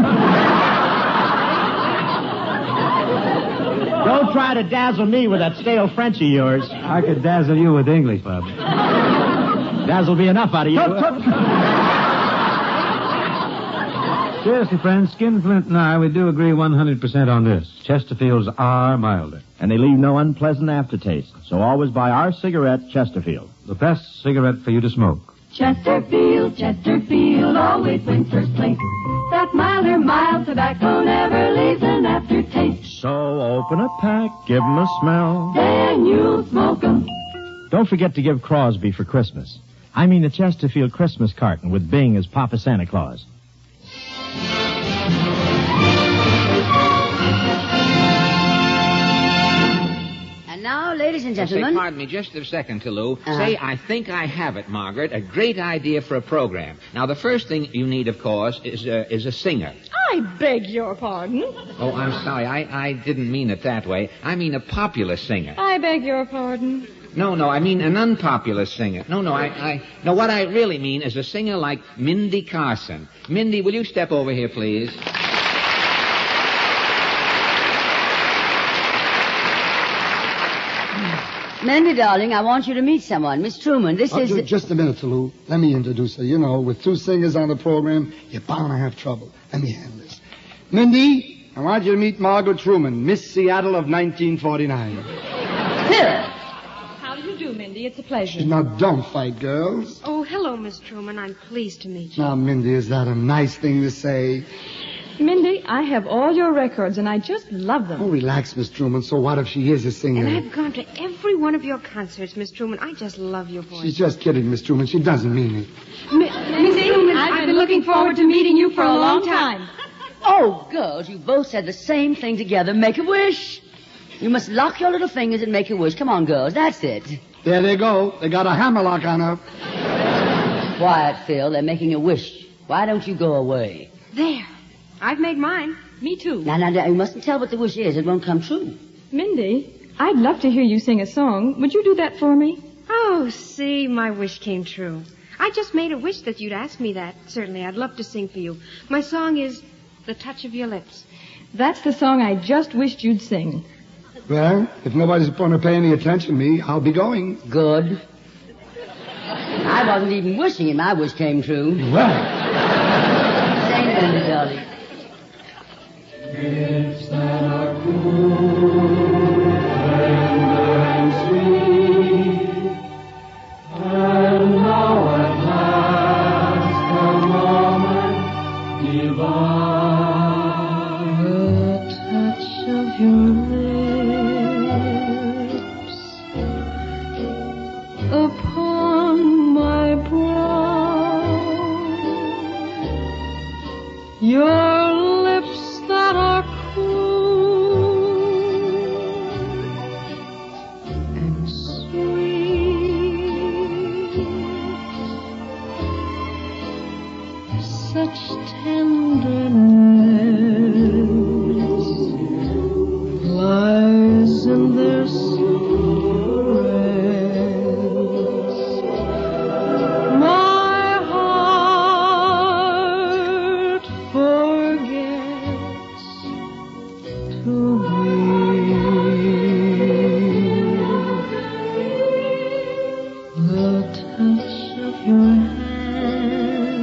Don't try to dazzle me with that stale French of yours. I could dazzle you with English, Bob. Dazzle'll be enough out of you. Seriously, friends, Skinflint and I, we do agree one hundred percent on this. Chesterfields are milder. And they leave no unpleasant aftertaste. So always buy our cigarette, Chesterfield. The best cigarette for you to smoke. Chesterfield, Chesterfield always wins first place. That milder, mild tobacco never leaves an aftertaste. So open a pack, give 'em a smell. Then you'll smoke 'em. Don't forget to give Crosby for Christmas. I mean the Chesterfield Christmas carton with Bing as Papa Santa Claus. And now, ladies and Say, gentlemen... pardon me just a second, Toulouse. Uh-huh. Say, I think I have it, Margaret. A great idea for a program. Now, the first thing you need, of course, is, uh, is a singer. I beg your pardon. Oh, I'm sorry. I, I didn't mean it that way. I mean a popular singer. I beg your pardon. No, no, I mean an unpopular singer. No, no, I, I... No, what I really mean is a singer like Mindy Carson. Mindy, will you step over here, please? Mindy, darling, I want you to meet someone. Miss Truman, this Uh, is... ju- the- Just a minute, Lou. Let me introduce her. You know, with two singers on the program, you're bound to have trouble. Let me handle this. Mindy, I want you to meet Margaret Truman, Miss Seattle of nineteen forty-nine. How do you do, Mindy? It's a pleasure. Now, don't fight, girls. Oh, hello, Miss Truman. I'm pleased to meet you. Now, Mindy, is that a nice thing to say? Mindy, I have all your records, and I just love them. Oh, relax, Miss Truman. So what if she is a singer? And I've gone to every one of your concerts, Miss Truman. I just love your voice. She's just kidding, Miss Truman. She doesn't mean it. Mindy, I've been looking forward to meeting you for a long time. Oh, girls, you both said the same thing together. Make a wish. You must lock your little fingers and make a wish. Come on, girls. That's it. There they go. They got a hammerlock on her. Quiet, Phil. They're making a wish. Why don't you go away? There. I've made mine. Me too. Now, now, now, you mustn't tell what the wish is. It won't come true. Mindy, I'd love to hear you sing a song. Would you do that for me? Oh, see, my wish came true. I just made a wish that you'd ask me that. Certainly, I'd love to sing for you. My song is The Touch of Your Lips. That's the song I just wished you'd sing. Well, if nobody's going to pay any attention to me, I'll be going. Good. I wasn't even wishing it. My wish came true. Well. Sing, Mindy, darling. Lips that are cool, tender and sweet, and now at last the moment divine. The touch of your lips upon my brow, your that are cool and sweet, such tenderness lies in their secrets. My heart forgets to be. The touch of your hand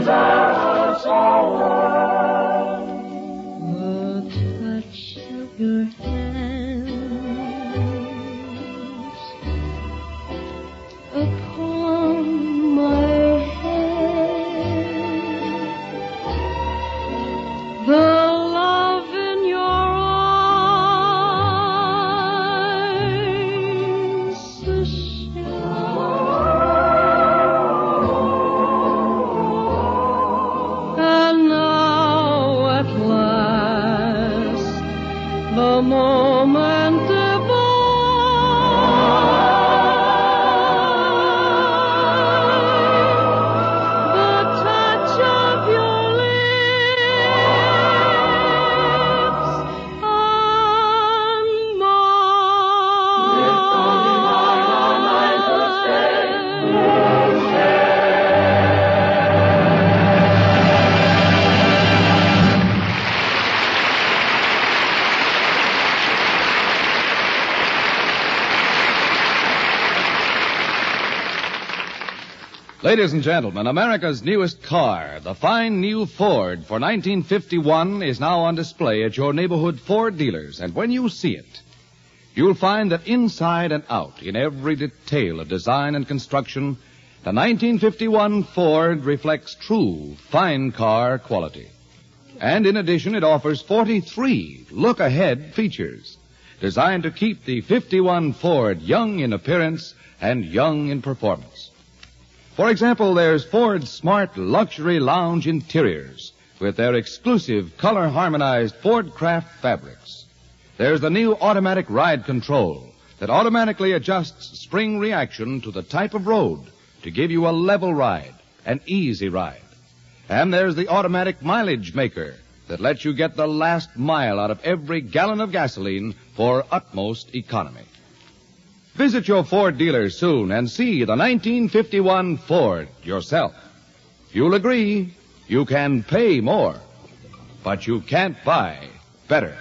hands are so warm. The touch of your hands upon my head, the love in your eyes, the and now at last the moment divine, the touch of your lips on Ladies and gentlemen, America's newest car, the fine new Ford for nineteen fifty-one, is now on display at your neighborhood Ford dealers. And when you see it, you'll find that inside and out, in every detail of design and construction, the nineteen fifty-one Ford reflects true fine car quality. And in addition, it offers forty-three look-ahead features designed to keep the fifty-one Ford young in appearance and young in performance. For example, there's Ford's smart luxury lounge interiors with their exclusive color-harmonized Ford Craft fabrics. There's the new automatic ride control that automatically adjusts spring reaction to the type of road to give you a level ride, an easy ride. And there's the automatic mileage maker that lets you get the last mile out of every gallon of gasoline for utmost economy. Visit your Ford dealer soon and see the nineteen fifty-one Ford yourself. You'll agree you can pay more, but you can't buy better.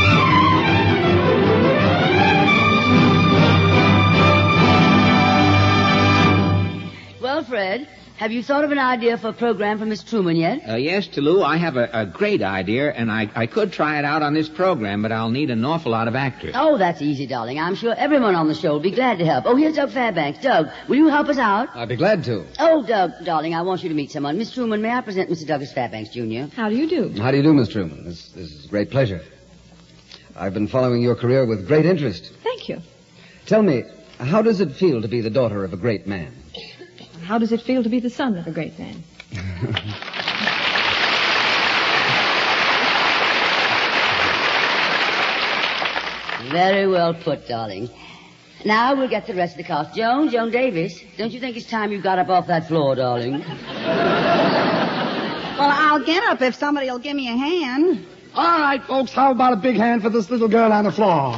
Well, Fred, have you thought of an idea for a program for Miss Truman yet? Uh, yes, Toulouse, I have a, a great idea, and I, I could try it out on this program, but I'll need an awful lot of actors. Oh, that's easy, darling. I'm sure everyone on the show will be glad to help. Oh, here's Doug Fairbanks. Doug, will you help us out? I'd be glad to. Oh, Doug, darling, I want you to meet someone. Miss Truman, may I present Mister Douglas Fairbanks, Junior? How do you do? How do you do, Miss Truman? This, this is a great pleasure. I've been following your career with great interest. Thank you. Tell me, how does it feel to be the daughter of a great man? How does it feel to be the son of a great man? Very well put, darling. Now we'll get the rest of the cast. Joan, Joan Davis, don't you think it's time you got up off that floor, darling? Well, I'll get up if somebody will give me a hand. All right, folks, how about a big hand for this little girl on the floor?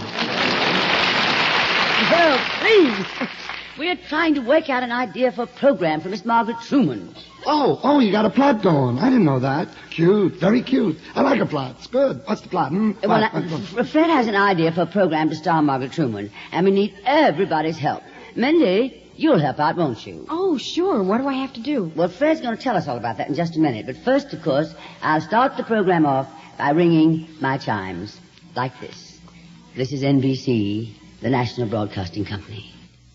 Well, please. We're trying to work out an idea for a program for Miss Margaret Truman. Oh, oh, you got a plot going. I didn't know that. Cute, very cute. I like a plot. It's good. What's the plot? Hmm? Well, Plot, I, plot, plot. F- Fred has an idea for a program to star Margaret Truman, and we need everybody's help. Mindy, you'll help out, won't you? Oh, sure. What do I have to do? Well, Fred's going to tell us all about that in just a minute. But first, of course, I'll start the program off by ringing my chimes like this. This is N B C, the National Broadcasting Company.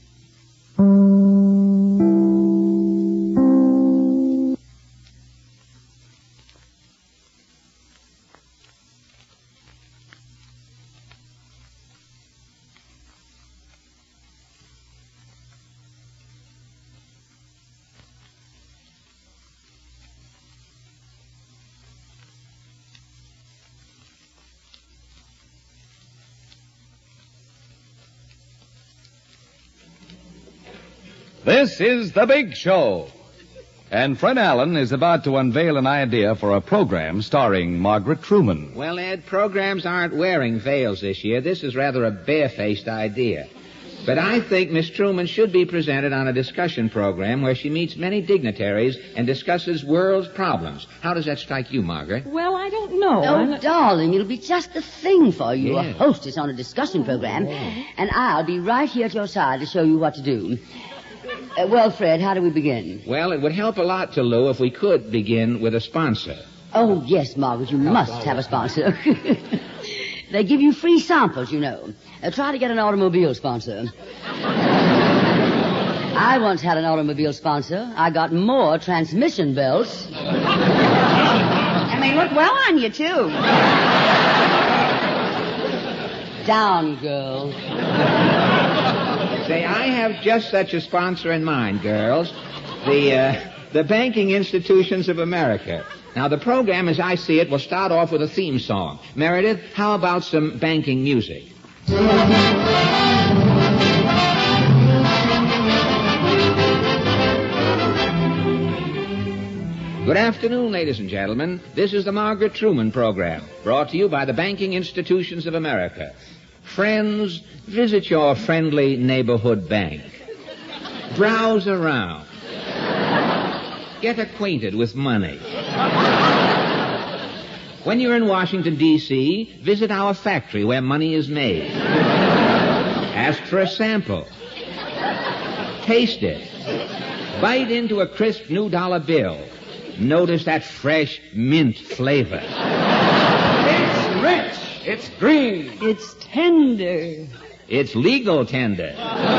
This is The Big Show. And Fred Allen is about to unveil an idea for a program starring Margaret Truman. Well, Ed, programs aren't wearing veils this year. This is rather a barefaced idea. But I think Miss Truman should be presented on a discussion program where she meets many dignitaries and discusses world's problems. How does that strike you, Margaret? Well, I don't know. Oh, I'm- darling, it'll be just the thing for you, Yes. a hostess on a discussion program. And I'll be right here at your side to show you what to do. Uh, well, Fred, how do we begin? Well, it would help a lot to Lou if we could begin with a sponsor. Oh, yes, Margaret, you must have a sponsor. They give you free samples, you know. Uh, try to get an automobile sponsor. I once had an automobile sponsor. I got more transmission belts. And they look well on you, too. Down, girl. Say, I have just such a sponsor in mind, girls. The, uh, the Banking Institutions of America. Now, the program, as I see it, will start off with a theme song. Meredith, how about some banking music? Good afternoon, ladies and gentlemen. This is the Margaret Truman program, brought to you by the Banking Institutions of America. Friends, visit your friendly neighborhood bank. Browse around. Get acquainted with money. When you're in Washington, D C, visit our factory where money is made. Ask for a sample. Taste it. Bite into a crisp new dollar bill. Notice that fresh mint flavor. It's rich. It's green. It's tender. It's legal tender.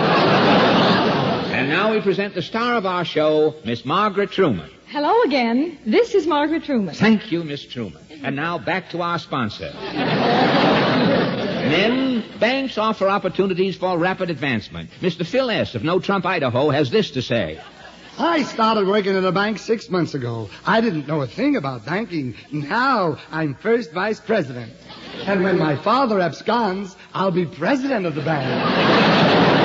And now we present the star of our show, Miss Margaret Truman. Hello again. This is Margaret Truman. Thank you, Miss Truman. And now back to our sponsor. Men, banks offer opportunities for rapid advancement. Mister Phil S. of No Trump, Idaho, has this to say. I started working at a bank six months ago. I didn't know a thing about banking. Now I'm first vice president. And when my father absconds, I'll be president of the bank.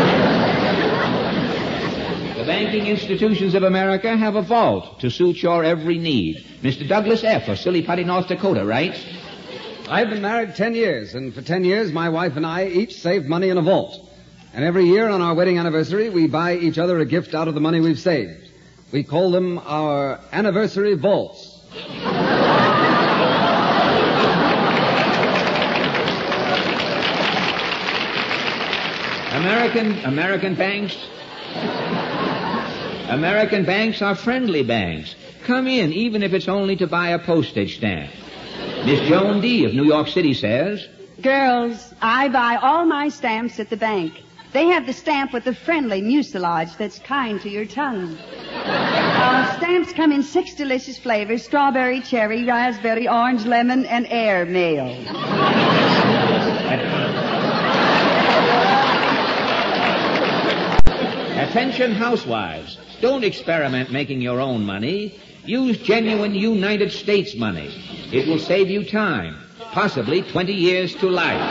The Banking Institutions of America have a vault to suit your every need. Mister Douglas F. of Silly Putty, North Dakota, writes, I've been married ten years, and for ten years, my wife and I each saved money in a vault. And every year on our wedding anniversary, we buy each other a gift out of the money we've saved. We call them our anniversary vaults. American, American banks... American banks are friendly banks. Come in, even if it's only to buy a postage stamp. Miss Joan D. of New York City says... Girls, I buy all my stamps at the bank. They have the stamp with the friendly mucilage that's kind to your tongue. Uh, stamps come in six delicious flavors: strawberry, cherry, raspberry, orange, lemon, and air mail. Attention housewives. Don't experiment making your own money. Use genuine United States money. It will save you time, possibly twenty years to life.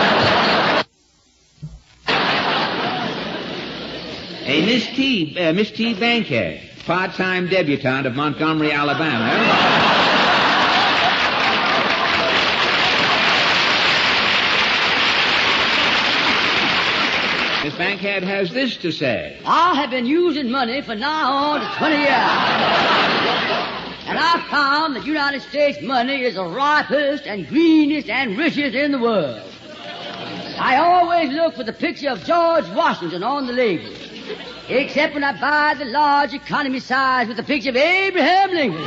A Miss T, uh, Miss T. Bankhead, part-time debutante of Montgomery, Alabama. Miss Bankhead has this to say. I have been using money for now on to twenty years. And I found that United States money is the ripest and greenest and richest in the world. I always look for the picture of George Washington on the label, except when I buy the large economy size with the picture of Abraham Lincoln.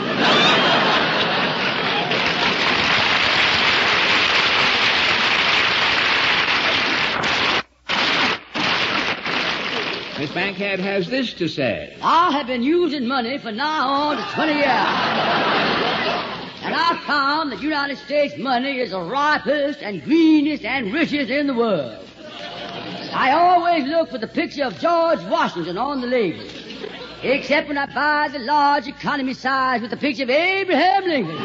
Miss Bankhead has this to say. I have been using money for now on to twenty years. And I found that United States money is the ripest and greenest and richest in the world. I always look for the picture of George Washington on the label, except when I buy the large economy size with the picture of Abraham Lincoln.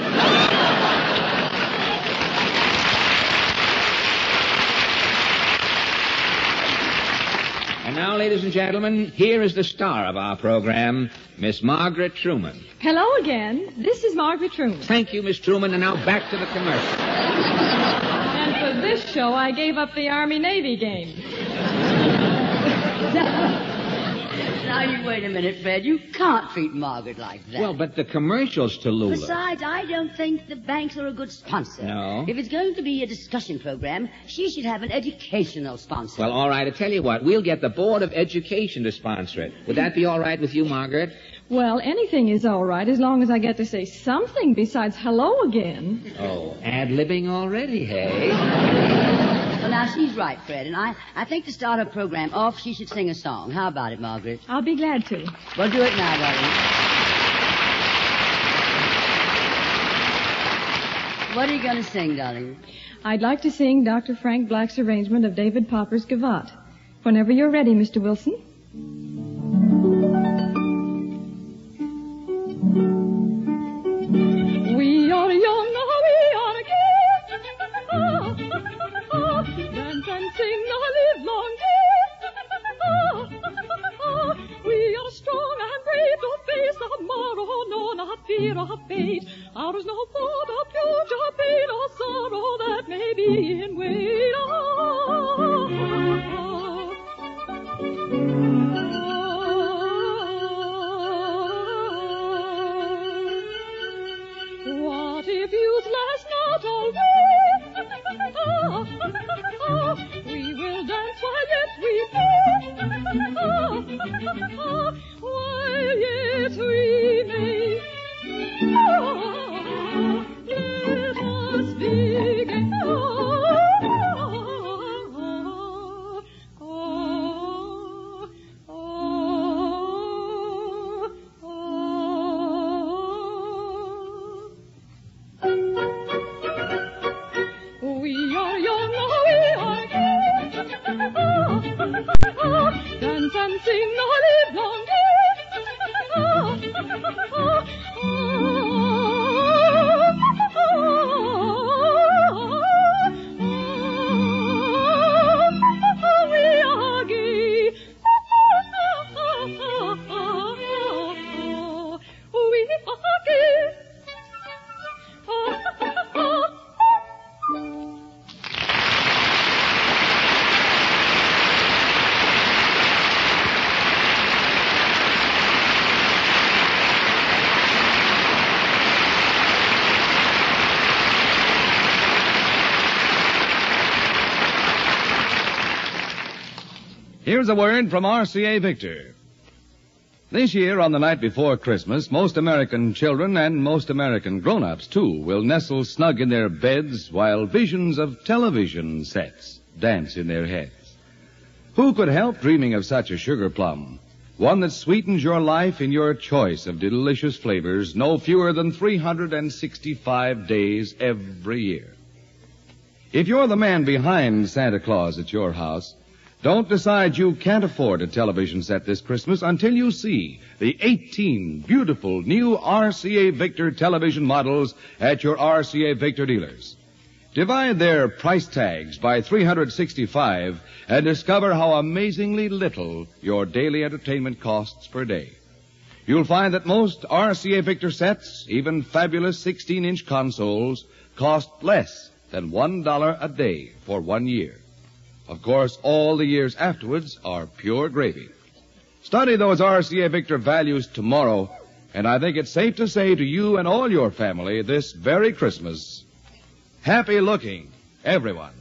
And now, ladies and gentlemen, here is the star of our program, Miss Margaret Truman. Hello again. This is Margaret Truman. Thank you, Miss Truman, and now back to the commercial. And for this show, I gave up the Army-Navy game. now, you wait a minute, Fred. You can't treat Margaret like that. Well, but the commercials to Lula. Besides, I don't think the banks are a good sponsor. No? If it's going to be a discussion program, she should have an educational sponsor. Well, all right, I tell you what. We'll get the Board of Education to sponsor it. Would that be all right with you, Margaret? Well, anything is all right as long as I get to say something besides hello again. Oh, ad-libbing already, hey? Well, now, she's right, Fred, and I, I think to start her program off, she should sing a song. How about it, Margaret? I'll be glad to. Well, do it now, darling. What are you going to sing, darling? I'd like to sing Doctor Frank Black's arrangement of David Popper's Gavotte. Whenever you're ready, Mister Wilson. We are young, we are gay. Dance and sing the live long day. We are strong and brave to face tomorrow, no, not fear of fate. Ours no thought of future pain or sorrow that may be in wait. What if youth last not always? We will dance while yet we may. While yet we may. Let us begin. We are young, we are gay. Dance and sing the live long day. We are gay. We are gay. Here's a word from R C A Victor. This year, on the night before Christmas, most American children and most American grown-ups, too, will nestle snug in their beds while visions of television sets dance in their heads. Who could help dreaming of such a sugar plum? One that sweetens your life in your choice of delicious flavors no fewer than three hundred sixty-five days every year. If you're the man behind Santa Claus at your house, don't decide you can't afford a television set this Christmas until you see the eighteen beautiful new R C A Victor television models at your R C A Victor dealers. Divide their price tags by three hundred sixty-five and discover how amazingly little your daily entertainment costs per day. You'll find that most R C A Victor sets, even fabulous sixteen-inch consoles, cost less than one dollar a day for one year. Of course, all the years afterwards are pure gravy. Study those R C A Victor values tomorrow, and I think it's safe to say to you and all your family this very Christmas, happy looking, everyone.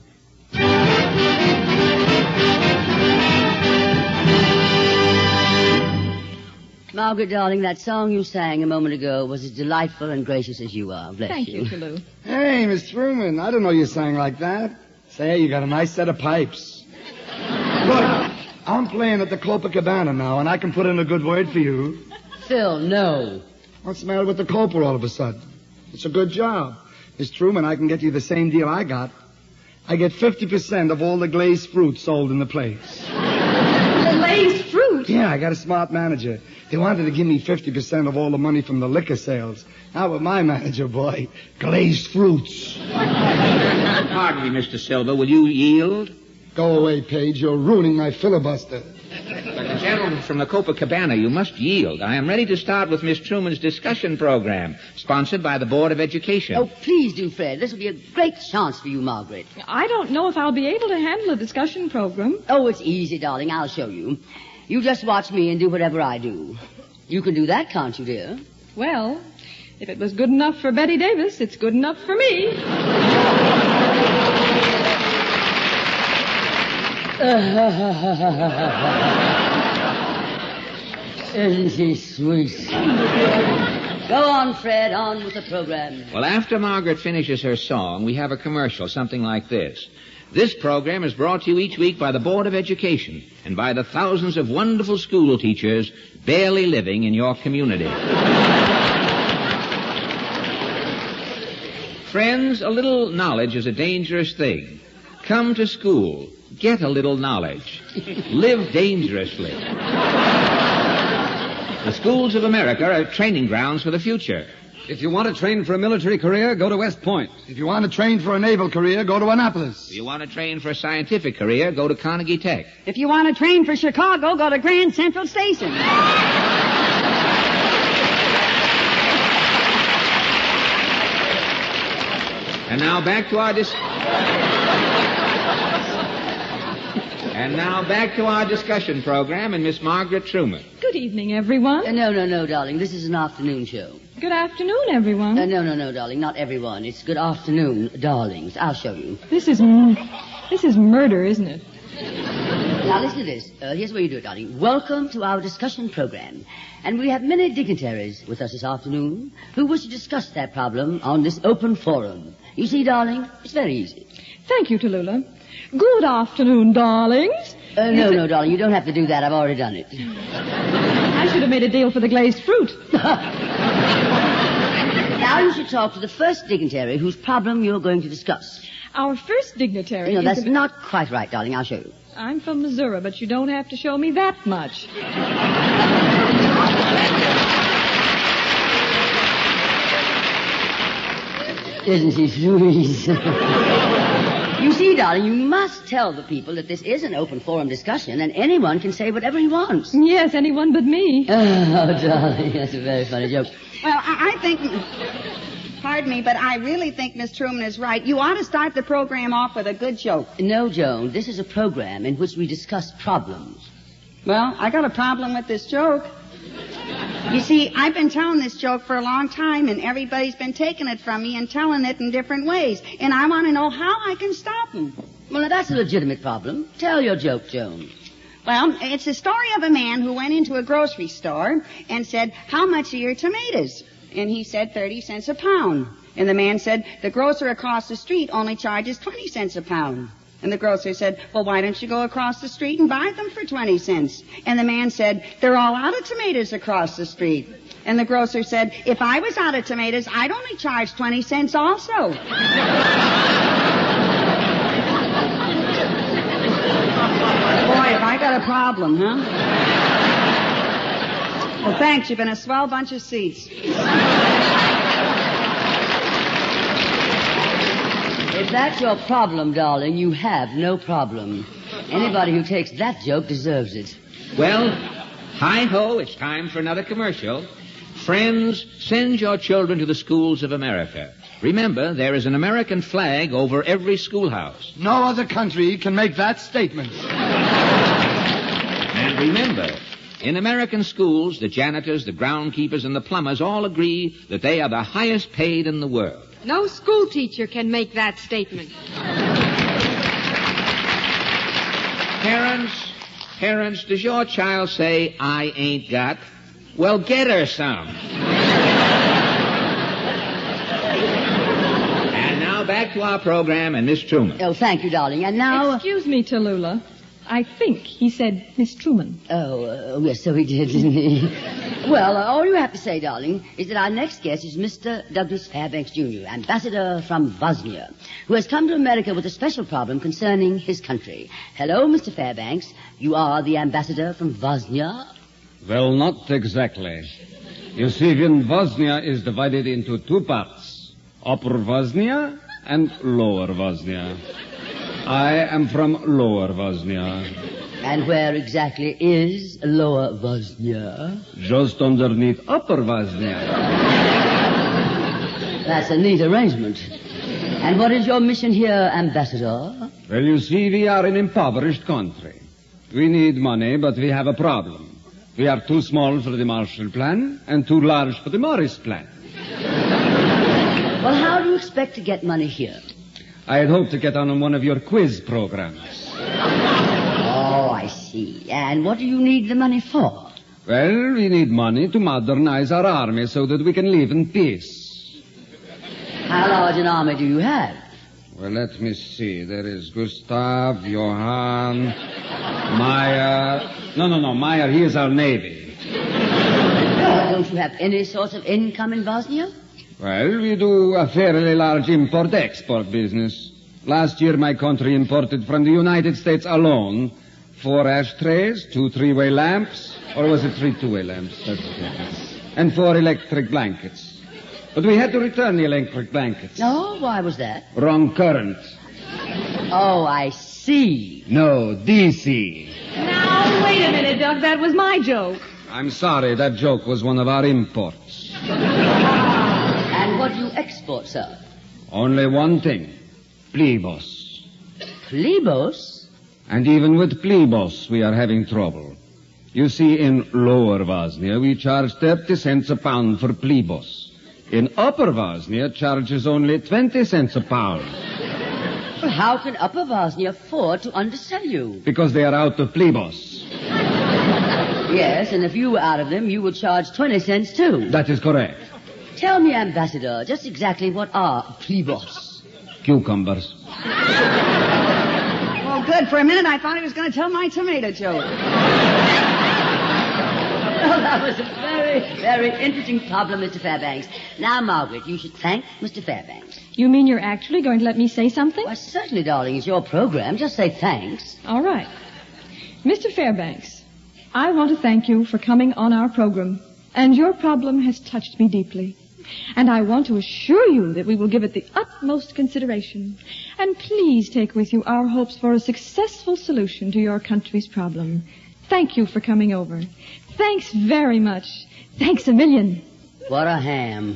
Margaret, darling, that song you sang a moment ago was as delightful and gracious as you are. Bless Thank you. you, Toulouse. Hey, Miss Truman, I didn't know you sang like that. Say, you got a nice set of pipes. Look, I'm playing at the Copacabana now, and I can put in a good word for you. Phil, no. What's the matter with the Copa all of a sudden? It's a good job. Miss Truman, I can get you the same deal I got. I get fifty percent of all the glazed fruit sold in the place. Glazed fruit? Yeah, I got a smart manager. They wanted to give me fifty percent of all the money from the liquor sales. Now with my manager, boy, glazed fruits. Pardon me, Mister Silver. Will you yield? Go away, Page. You're ruining my filibuster. But the gentleman from the Copacabana, you must yield. I am ready to start with Miss Truman's discussion program, sponsored by the Board of Education. Oh, please do, Fred. This will be a great chance for you, Margaret. I don't know if I'll be able to handle a discussion program. Oh, it's easy, darling. I'll show you. You just watch me and do whatever I do. You can do that, can't you, dear? Well, if it was good enough for Betty Davis, it's good enough for me. Isn't she sweet? Go on, Fred, on with the program. Well, after Margaret finishes her song, we have a commercial, something like this. This program is brought to you each week by the Board of Education and by the thousands of wonderful school teachers barely living in your community. Friends, a little knowledge is a dangerous thing. Come to school. Get a little knowledge. Live dangerously. The schools of America are training grounds for the future. If you want to train for a military career, go to West Point. If you want to train for a naval career, go to Annapolis. If you want to train for a scientific career, go to Carnegie Tech. If you want to train for Chicago, go to Grand Central Station. And now back to our dis- And now back to our discussion program and Miss Margaret Truman. Good evening, everyone. Uh, no, no, no, darling. This is an afternoon show. Good afternoon, everyone. Uh, no, no, no, darling. Not everyone. It's good afternoon, darlings. I'll show you. This is m- this is murder, isn't it? Now, listen to this. Uh, here's what you do it, darling. Welcome to our discussion program. And we have many dignitaries with us this afternoon who wish to discuss that problem on this open forum. You see, darling, it's very easy. Thank you, Tallulah. Good afternoon, darlings. Uh, no, no, darling, you don't have to do that. I've already done it. I should have made a deal for the glazed fruit. Now you should talk to the first dignitary whose problem you're going to discuss. Our first dignitary... No, that's is... not quite right, darling. I'll show you. I'm from Missouri, but you don't have to show me that much. Isn't she sweet? You see, darling, you must tell the people that this is an open forum discussion and anyone can say whatever he wants. Yes, anyone but me. Oh, darling, that's a very funny joke. Well, I, I think... Pardon me, but I really think Miss Truman is right. You ought to start the program off with a good joke. No, Joan, this is a program in which we discuss problems. Well, I got a problem with this joke. You see, I've been telling this joke for a long time, and everybody's been taking it from me and telling it in different ways. And I want to know how I can stop them. Well, now, that's a legitimate problem. Tell your joke, Joan. Well, it's the story of a man who went into a grocery store and said, "How much are your tomatoes?" And he said, thirty cents a pound. And the man said, "The grocer across the street only charges twenty cents a pound." And the grocer said, "Well, why don't you go across the street and buy them for twenty cents? And the man said, "They're all out of tomatoes across the street." And the grocer said, "If I was out of tomatoes, I'd only charge twenty cents also." Boy, have I got a problem, huh? Well, thanks. You've been a swell bunch of seats. If that's your problem, darling, you have no problem. Anybody who takes that joke deserves it. Well, hi-ho, it's time for another commercial. Friends, send your children to the schools of America. Remember, there is an American flag over every schoolhouse. No other country can make that statement. And remember, in American schools, the janitors, the groundkeepers, and the plumbers all agree that they are the highest paid in the world. No school teacher can make that statement. Parents, parents, does your child say, "I ain't got"? Well, get her some. And now back to our program and Miss Truman. Oh, thank you, darling. And now... Excuse me, Tallulah. I think he said Miss Truman. Oh, uh, yes, so he did, didn't he? Well, uh, all you have to say, darling, is that our next guest is Mister Douglas Fairbanks, Junior, ambassador from Bosnia, who has come to America with a special problem concerning his country. Hello, Mister Fairbanks. You are the ambassador from Bosnia? Well, not exactly. You see, Bosnia is divided into two parts, Upper Bosnia and Lower Bosnia. I am from Lower Bosnia. And where exactly is Lower Bosnia? Just underneath Upper Bosnia. That's a neat arrangement. And what is your mission here, ambassador? Well, you see, we are an impoverished country. We need money, but we have a problem. We are too small for the Marshall Plan and too large for the Morris Plan. Well, how do you expect to get money here? I had hoped to get on one of your quiz programs. Oh, I see. And what do you need the money for? Well, we need money to modernize our army so that we can live in peace. How large an army do you have? Well, let me see. There is Gustav, Johann, Meyer. No, no, no. Meyer, he is our Navy. Don't you have any sort of income in Bosnia? Well, we do a fairly large import-export business. Last year, my country imported from the United States alone four ashtrays, two three-way lamps, or was it three two-way lamps? That's it. And four electric blankets. But we had to return the electric blankets. No, why was that? Wrong current. Oh, I see. No, D C. Now, wait a minute, Doug. That was my joke. I'm sorry, that joke was one of our imports. And what do you export, sir? Only one thing. Plebos. Plebos? And even with plebos, we are having trouble. You see, in Lower Bosnia, we charge thirty cents a pound for plebos. In Upper Bosnia, charges only twenty cents a pound. Well, how can Upper Bosnia afford to undersell you? Because they are out of plebos. Yes, and if you were out of them, you would charge twenty cents, too. That is correct. Tell me, Ambassador, just exactly what are plebos? Cucumbers. Oh, good. For a minute, I thought he was going to tell my tomato joke. Well, that was a very, very interesting problem, Mister Fairbanks. Now, Margaret, you should thank Mister Fairbanks. You mean you're actually going to let me say something? Why, certainly, darling. It's your program. Just say thanks. All right. Mister Fairbanks, I want to thank you for coming on our program. And your problem has touched me deeply. And I want to assure you that we will give it the utmost consideration. And please take with you our hopes for a successful solution to your country's problem. Thank you for coming over. Thanks very much. Thanks a million. What a ham.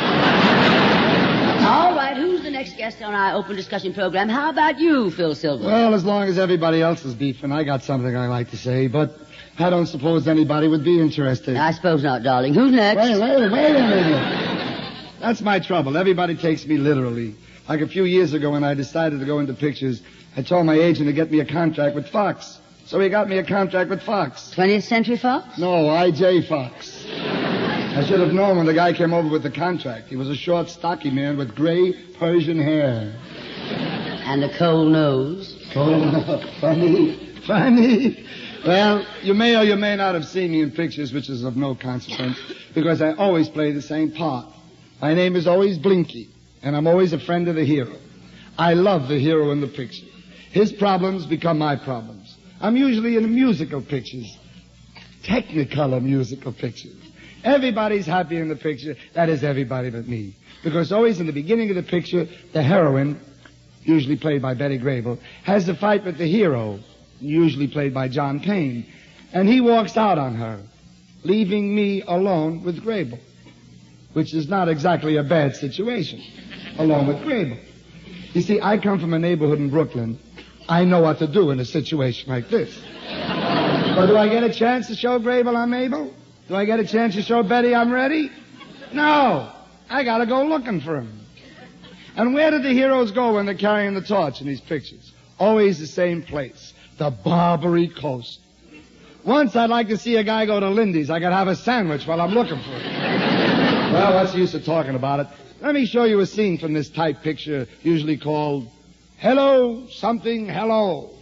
All right, who's the next guest on our open discussion program? How about you, Phil Silver? Well, as long as everybody else is beefing, I got something I like to say, but I don't suppose anybody would be interested. I suppose not, darling. Who's next? Wait, wait, wait a minute. That's my trouble. Everybody takes me literally. Like a few years ago when I decided to go into pictures, I told my agent to get me a contract with Fox. So he got me a contract with Fox. twentieth Century Fox? No, I J Fox. I should have known when the guy came over with the contract. He was a short, stocky man with gray Persian hair. And a cold nose. Cold nose. Funny. Funny. Well, you may or you may not have seen me in pictures, which is of no consequence, because I always play the same part. My name is always Blinky, and I'm always a friend of the hero. I love the hero in the picture. His problems become my problems. I'm usually in musical pictures, Technicolor musical pictures. Everybody's happy in the picture. That is everybody but me. Because always in the beginning of the picture, the heroine, usually played by Betty Grable, has a fight with the hero, usually played by John Payne. And he walks out on her, leaving me alone with Grable, which is not exactly a bad situation, alone with Grable. You see, I come from a neighborhood in Brooklyn. I know what to do in a situation like this. But do I get a chance to show Grable I'm able? Do I get a chance to show Betty I'm ready? No. I gotta go looking for him. And where do the heroes go when they're carrying the torch in these pictures? Always the same place. The Barbary Coast. Once I'd like to see a guy go to Lindy's. I could have a sandwich while I'm looking for him. Well, what's the use of talking about it? Let me show you a scene from this type picture, usually called Hello, Something Hello.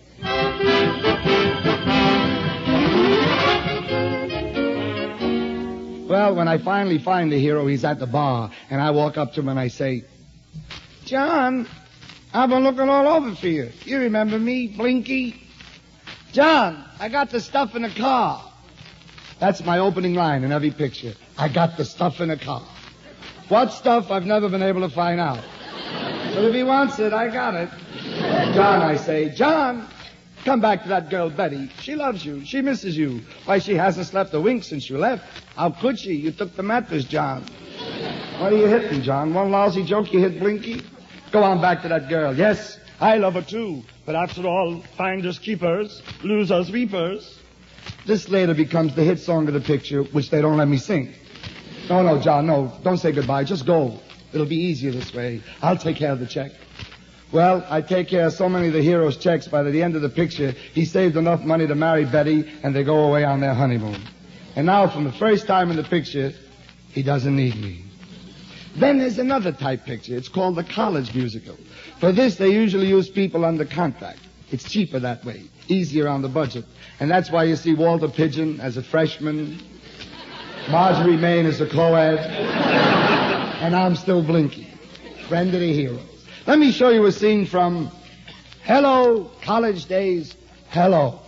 Well, when I finally find the hero, he's at the bar, and I walk up to him and I say, John, I've been looking all over for you. You remember me, Blinky? John, I got the stuff in the car. That's my opening line in every picture. I got the stuff in the car. What stuff, I've never been able to find out. But if he wants it, I got it. John, I say, John, come back to that girl, Betty. She loves you. She misses you. Why, she hasn't slept a wink since you left. How could she? You took the mattress, John. What are you hitting, John? One lousy joke you hit Blinky? Go on back to that girl. Yes, I love her too. But after all, finders keepers, losers weepers. This later becomes the hit song of the picture, which they don't let me sing. No, no, John, no. Don't say goodbye. Just go. It'll be easier this way. I'll take care of the check. Well, I take care of so many of the hero's checks, by the end of the picture, he saved enough money to marry Betty, and they go away on their honeymoon. And now, from the first time in the picture, he doesn't need me. Then there's another type picture. It's called the college musical. For this, they usually use people under contract. It's cheaper that way, easier on the budget. And that's why you see Walter Pidgeon as a freshman, Marjorie Main as a co-ed, and I'm still Blinky, friend of the heroes. Let me show you a scene from Hello, College Days, Hello.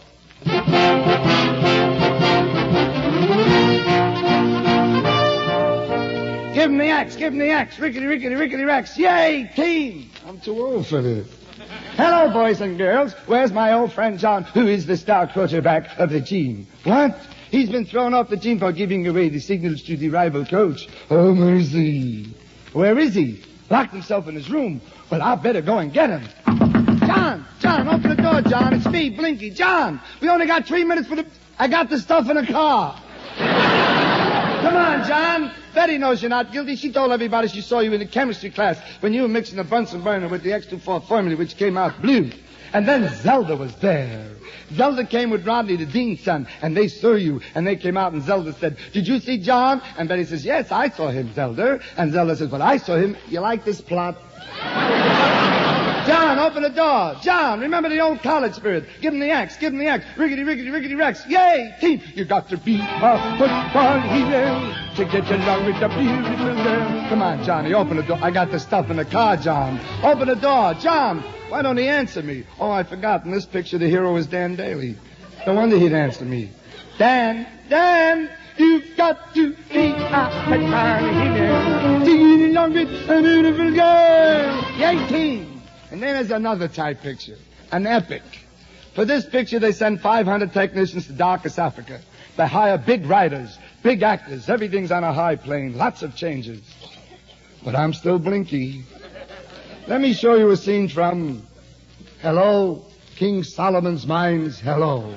Give him the axe, give him the axe, rickety, rickety, rickety, rex. Yay, team! I'm too old for this. Hello, boys and girls. Where's my old friend John, who is the star quarterback of the team? What? He's been thrown off the team for giving away the signals to the rival coach. Oh, mercy. Where is he? Locked himself in his room. Well, I better go and get him. John, John, open the door, John. It's me, Blinky. John, we only got three minutes for the... I got the stuff in the car. Come on, John. Betty knows you're not guilty. She told everybody she saw you in the chemistry class when you were mixing the Bunsen burner with the X twenty-four formula, which came out blue. And then Zelda was there. Zelda came with Rodney, the dean's son, and they saw you. And they came out, and Zelda said, did you see John? And Betty says, yes, I saw him, Zelda. And Zelda says, well, I saw him. You like this plot? John, open the door. John, remember the old college spirit. Give him the axe, give him the axe. Rickety, rickety, rickety, rex. Yay, team. You got to be a football hero to get along with the beautiful girl. Come on, Johnny, open the door. I got the stuff in the car, John. Open the door. John, why don't he answer me? Oh, I forgot. In this picture, the hero is Dan Daly. No wonder he'd answer me. Dan, Dan, you've got to be a football hero to get along with a beautiful girl. Yay, team. And then there's another type picture, an epic. For this picture, they send five hundred technicians to darkest Africa. They hire big writers, big actors. Everything's on a high plane, lots of changes. But I'm still Blinky. Let me show you a scene from Hello, King Solomon's Mines, Hello.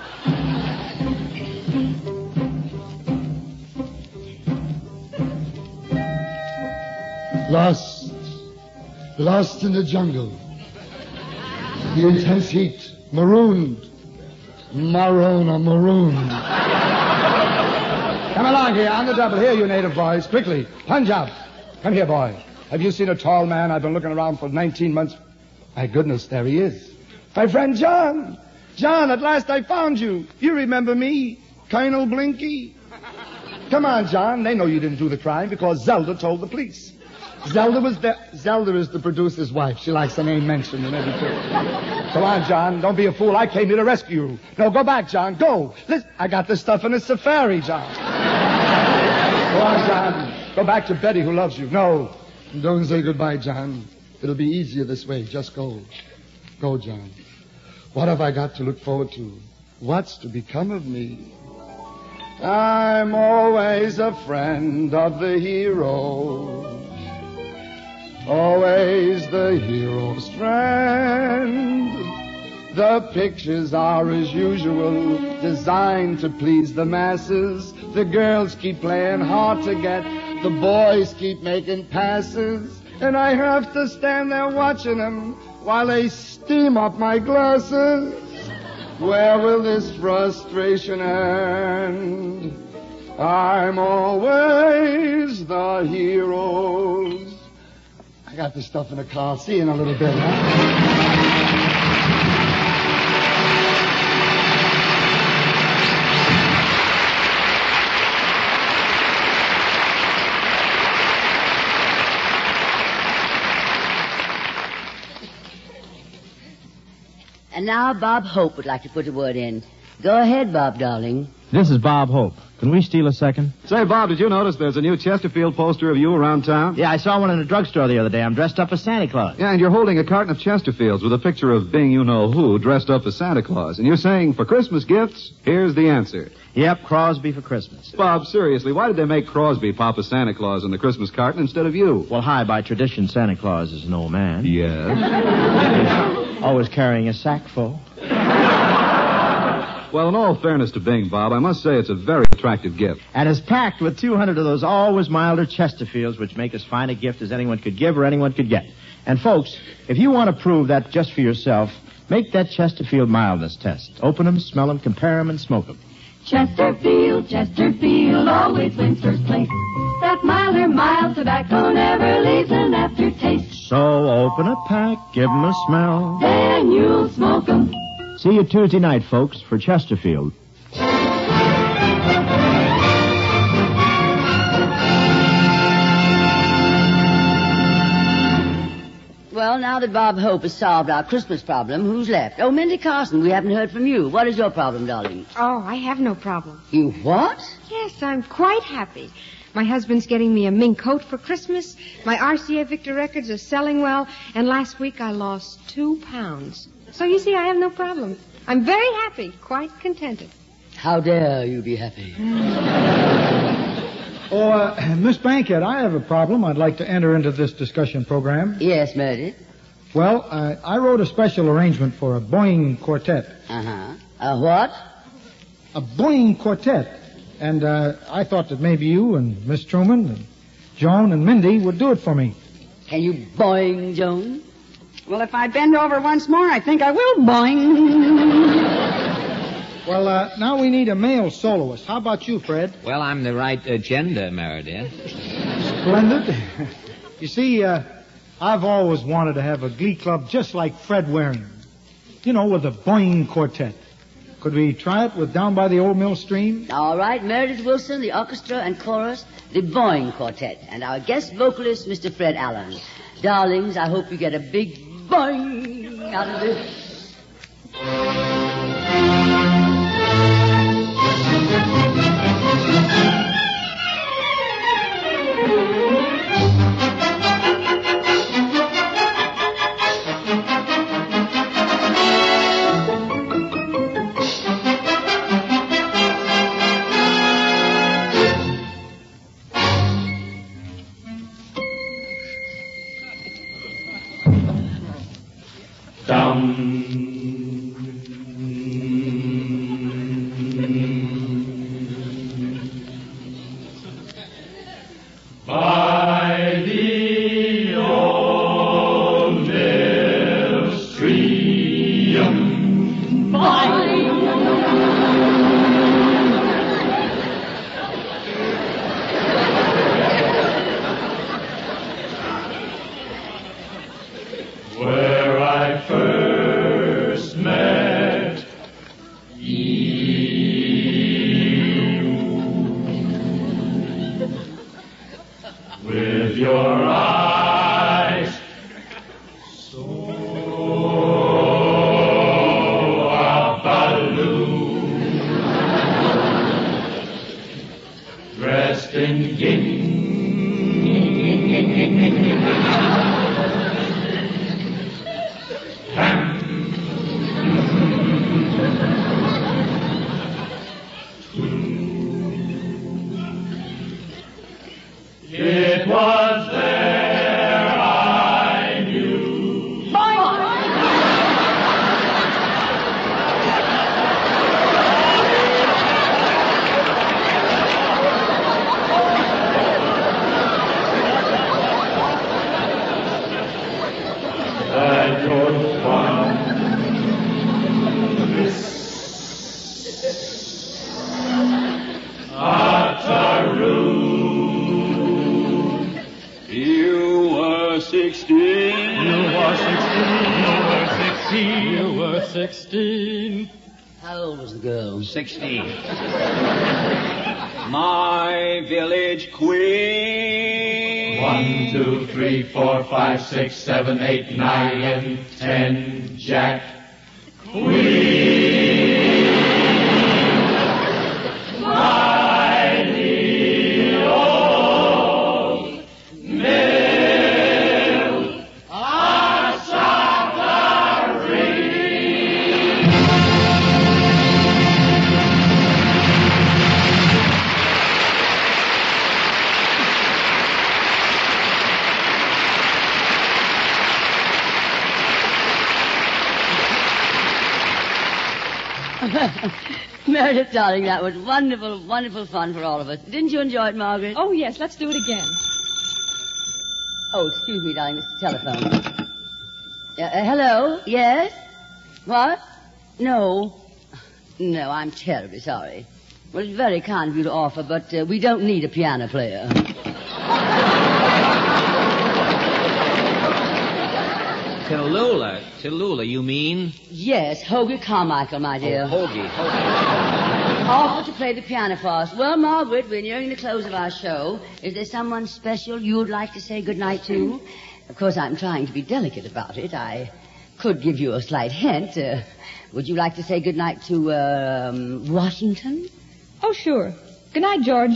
Lost. Lost in the jungle. The intense heat. Marooned. Maroon or maroon. Come along here, on the double. Here, you native boys. Quickly. Punjab. Come here, boy. Have you seen a tall man? I've been looking around for nineteen months. My goodness, there he is. My friend John. John, at last I found you. You remember me? Colonel Blinky? Come on, John. They know you didn't do the crime because Zelda told the police. Zelda was there. Zelda is the producer's wife. She likes the name mentioned in every picture. Come on, John. Don't be a fool. I came here to rescue you. No, go back, John. Go. Listen, I got this stuff in a safari, John. Go on, John. Go back to Betty, who loves you. No. Don't say goodbye, John. It'll be easier this way. Just go. Go, John. What have I got to look forward to? What's to become of me? I'm always a friend of the hero. Always the hero's friend. The pictures are, as usual, designed to please the masses. The girls keep playing hard to get. The boys keep making passes. And I have to stand there watching them while they steam up my glasses. Where will this frustration end? I'm always the hero's. I got the stuff in the car. See you in a little bit, huh? And now Bob Hope would like to put a word in. Go ahead, Bob, darling. This is Bob Hope. Can we steal a second? Say, Bob, did you notice there's a new Chesterfield poster of you around town? Yeah, I saw one in a drugstore the other day. I'm dressed up as Santa Claus. Yeah, and you're holding a carton of Chesterfields with a picture of Bing you-know-who dressed up as Santa Claus. And you're saying, for Christmas gifts, here's the answer. Yep, Crosby for Christmas. Bob, seriously, why did they make Crosby Papa Santa Claus in the Christmas carton instead of you? Well, hi, by tradition, Santa Claus is an old man. Yes. Always carrying a sack full. Well, in all fairness to Bing, Bob, I must say it's a very attractive gift. And it's packed with two hundred of those always milder Chesterfields, which make as fine a gift as anyone could give or anyone could get. And, folks, if you want to prove that just for yourself, make that Chesterfield mildness test. Open them, smell them, compare them, and smoke them. Chesterfield, Chesterfield always wins first place. That milder, mild tobacco never leaves an aftertaste. So open a pack, give them a smell. Then you'll smoke 'em. See you Tuesday night, folks, for Chesterfield. Well, now that Bob Hope has solved our Christmas problem, who's left? Oh, Mindy Carson, we haven't heard from you. What is your problem, darling? Oh, I have no problem. You what? Yes, I'm quite happy. My husband's getting me a mink coat for Christmas. My R C A Victor records are selling well. And last week I lost two pounds. So you see, I have no problem. I'm very happy, quite contented. How dare you be happy? Oh, uh, Miss Bankhead, I have a problem I'd like to enter into this discussion program. Yes, Meredith. Well, uh, I wrote a special arrangement for a Boeing quartet. Uh-huh. A what? A Boeing quartet. And uh, I thought that maybe you and Miss Truman and Joan and Mindy would do it for me. Can you boing, Joan? Well, if I bend over once more, I think I will boing. Well, uh, now we need a male soloist. How about you, Fred? Well, I'm the right uh, gender, Meredith. Splendid. You see, uh, I've always wanted to have a glee club just like Fred Waring. You know, with a Boing quartet. Could we try it with Down by the Old Mill Stream? All right, Meredith Wilson, the orchestra and chorus, the Boing Quartet, and our guest vocalist, Mister Fred Allen. Darlings, I hope you get a big boing out of this. By the old mill stream, where I first met with your eyes so balloon, dressed in gingham, it was there I knew. That your fun Ataru. You were sixteen. You were sixteen. You were sixteen. You were sixteen. How old was the girl? Sixteen. My village queen. One, two, three, four, five, six, seven, eight, nine, and ten. Jack. Queen. Meredith, darling, that was wonderful, wonderful fun for all of us. Didn't you enjoy it, Margaret? Oh, yes, let's do it again. Oh, excuse me, darling, this is the telephone. Uh, uh, hello? Yes? What? No. No, I'm terribly sorry. Well, it's very kind of you to offer, but uh, we don't need a piano player. Tallulah. Tallulah, you mean? Yes, Hoagie Carmichael, my dear. Oh, Hoagie, Hoagie. Offered to play the piano for us. Well, Margaret, we're nearing the close of our show. Is there someone special you would like to say goodnight to? Of course, I'm trying to be delicate about it. I could give you a slight hint. Uh, would you like to say goodnight to, um, Washington? Oh, sure. Good night, George.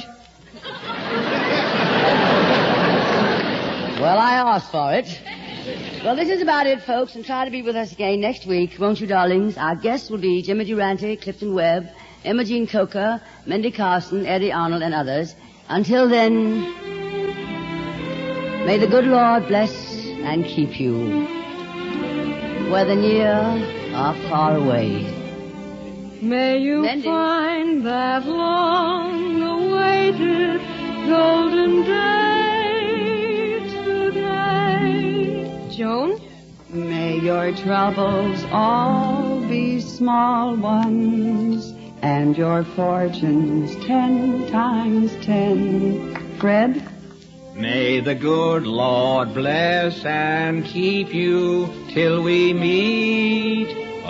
Well, I asked for it. Well, this is about it, folks, and try to be with us again next week, won't you, darlings? Our guests will be Jimmy Durante, Clifton Webb, Emma Jean Coker, Mindy Carson, Eddie Arnold, and others. Until then, may the good Lord bless and keep you, whether near or far away. May you Mindy. find that long-awaited golden day today. Joan? May your troubles all be small ones, and your fortunes ten times ten. Fred? May the good Lord bless and keep you till we meet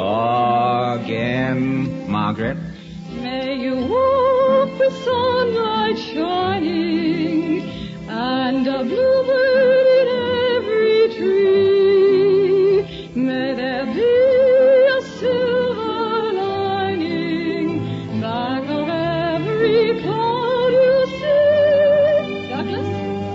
again. Margaret? May you walk with sunlight shining and a bluebird in every tree. May there be a silver lining back of every cloud you see. Douglas?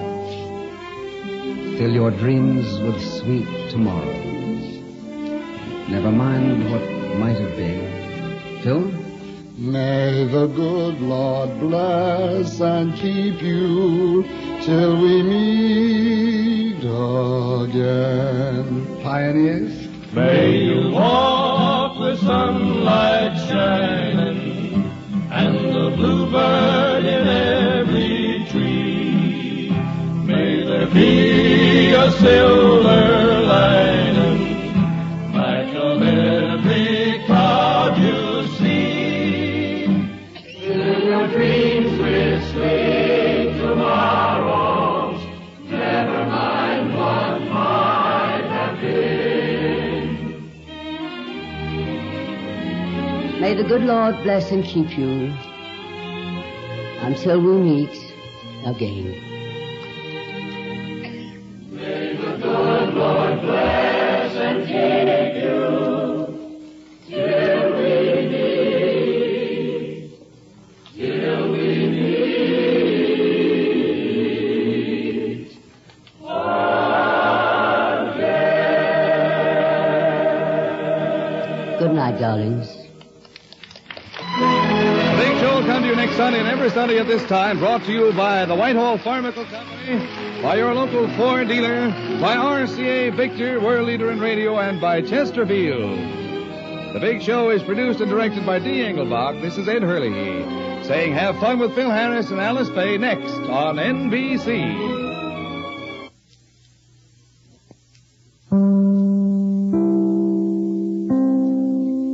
Fill your dreams with sweet tomorrows. Never mind what might have been. Phil? May the good Lord bless and keep you till we meet again. Pioneers? May you walk with sunlight shining and the bluebird in every tree. May there be a silver lining back of every cloud you see. Fill your dreams with sweet tomorrows. Never mind what might have been. May the good Lord bless and keep you until we meet again. May the good Lord bless and keep you till we meet, till we meet again. Good night, darlings. The Big Show will come to you next Sunday and every Sunday at this time, brought to you by the Whitehall Pharmaceutical Company, by your local Ford dealer, by R C A Victor, world leader in radio, and by Chesterfield. The Big Show is produced and directed by Dee Engelbach. This is Ed Hurley saying have fun with Phil Harris and Alice Faye next on N B C.